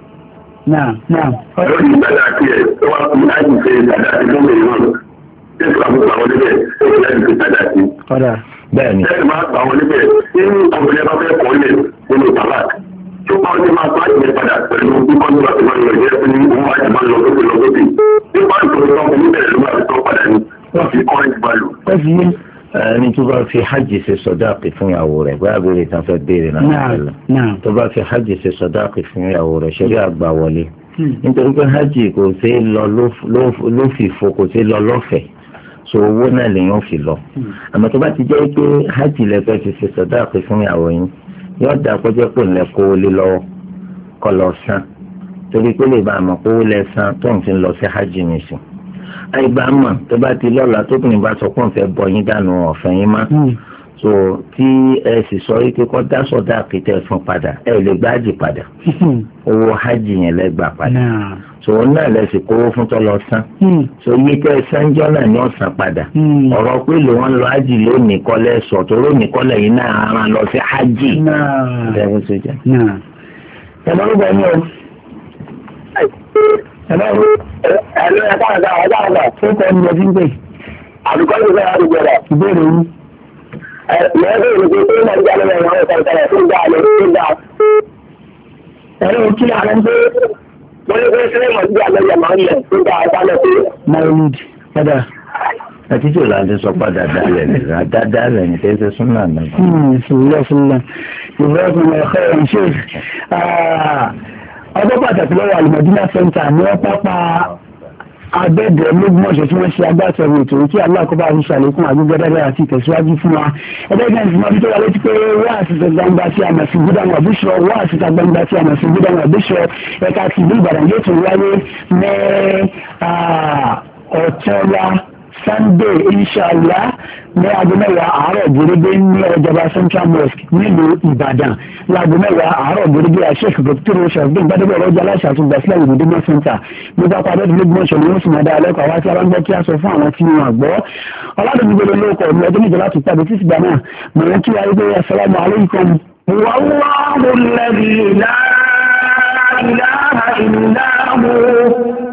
ẹ̀rọ ìgbàlá àti ẹ̀ tó wá fún láti fẹ́ dàda àti tó mẹ́rin náà. Jésù àbúkọ àwọn oníbẹ̀ ó fi láti fi padà sí. Bẹ́ẹ̀ni. Jésù máa pa àwọn oníbẹ̀ tí ọkùnrin bá fẹ́ kọ́ lẹ̀ nínú bàbá. Tó bá ọdún máa tó àjẹ́ padà pẹ̀lú bíkọ́ nígbà tó máa ń lọ jẹ́ fún owó àti máa ń lọ sókè lọ sókè. Tí bá ìtòrí tó ọkùnrin bẹ̀rẹ̀ ló máa fi tọ́ padà ní. Wọ́n fi kọ́ ìgbàlù. Ẹni tó bá fi hajj ṣe sọdáàkì fún ìyàwó rẹ̀ bóyá béèrè tán fẹ́ béèrè náà. Tó bá fi hajj ṣe sọdáàkì fún ìyàwó rẹ̀ ṣẹ́rí àgbà wọlé. Nítorí pé hajj kò ṣe é lọ lófìfo kò ṣe é lọ lọ́fẹ̀ẹ́. So owó náà lèyàn fi lọ àmọ́ tó bá ti jẹ́ pé hajj lẹ́fẹ́ ti ṣe sọ̀dáàkì fún ìyàwó yín yóò dá kọjá pò ń lẹ kó lé lọ́wọ́ kọ́ lọ san torí pé lè bá a mọ̀ kó lẹ san tó ń fi lọ sí hajj nìsín àìgbà mọ̀ tó bá ti lọ́la tóbìnrin bá sọ pé òun fẹ́ bọ yín dànù ọ̀fẹ́ yín má so tí ẹ sì sọ wípé kọ́ dá sọ̀dáàkì tẹ̀ fún padà ẹ lè gbá hajj padà owó hajj yẹn lẹ gbà padà so náà lẹ́sìn kówó fún tọ́lọ san so iye tẹ́ ẹ sanjọ́ náà ni ó san padà ọ̀rọ̀ pé lè wọ́n lọ hajj lónìí kọ́lẹ́ sọ tó lónìí kọ́lẹ́ yìí náà ara lọ sí hajj. ẹ máa ń gbọ́ ní o. ẹ máa ń ẹ̀lú ẹ̀ka àgbà fún kọ́ ní ọdún pé. àdúgbò ìgbà àdúgbò ìbéèrè yìí. lẹ́yìn ìrìnkú tó máa ń jáde lẹ́yìn àwọn ìkàrẹ̀kàrẹ̀ tó dáa lọ tó dáa. ẹ̀rọ kí ààrẹ ń pé wọ́n ní pé sílẹ̀ mọ̀ sí àlọ́yà máa ń lẹ̀ tó dáa sálẹ̀ pé. maulid padà. àti tí òlàdé sọ padà dálẹ̀ ní tẹ́sẹ̀ súnà náà. ṣùgbọ́n ìbúrẹ́kùn ẹ̀kọ́ ẹ̀ ń ṣe ọjọ́ pàtàkì lọ́wọ́ Al-Madina Center ní pápá abẹ́ẹ̀dẹ̀ lógúnmọ̀ṣọ́ tí wọ́n ṣe agbátẹrù ètò tí aláàkọ́bá fi ṣàlékún àgbégbẹ́dẹ́gbẹ́ àti ìtẹ̀síwájú fún wa ẹgbẹ́gbẹ́ ìfúnmọ́ bí tó wà létí pé wá àṣìṣe gbangba tí a mọ̀ sí gbúdánù àbúṣọ wá àṣìṣe gbangba tí a mọ̀ sí gbúdánù àbúṣọ ẹ̀ka ti ìlú Ìbàdàn yóò tún wáyé ní ọ̀tọ́lá Sunday inshallah ní aago 10 àárọ̀ gẹ́gẹ́ ní ọjọba Central Mosque nílùú Ìbàdàn láago 10 àárọ̀ gẹ́gẹ́ Sheikh Dr. Sharafdin Gbadebo ọlọ́jà aláṣà àti gbàsílẹ̀ ìgbòdìmọ̀ center nípa padà ìdílé ṣọlẹ wọn sì máa dá alẹ́kọ̀ọ́ àwa tí a bá ń gbọ́ kí a sọ fún àwọn tí wọn gbọ́ ọlọ́dún gbogbo lóko ní ọdún ìjọba ti tàbí títí gbà náà mọ̀ ń kí wáyé pé assalamu alaikum. wallahu alladhi la ilaha illa hu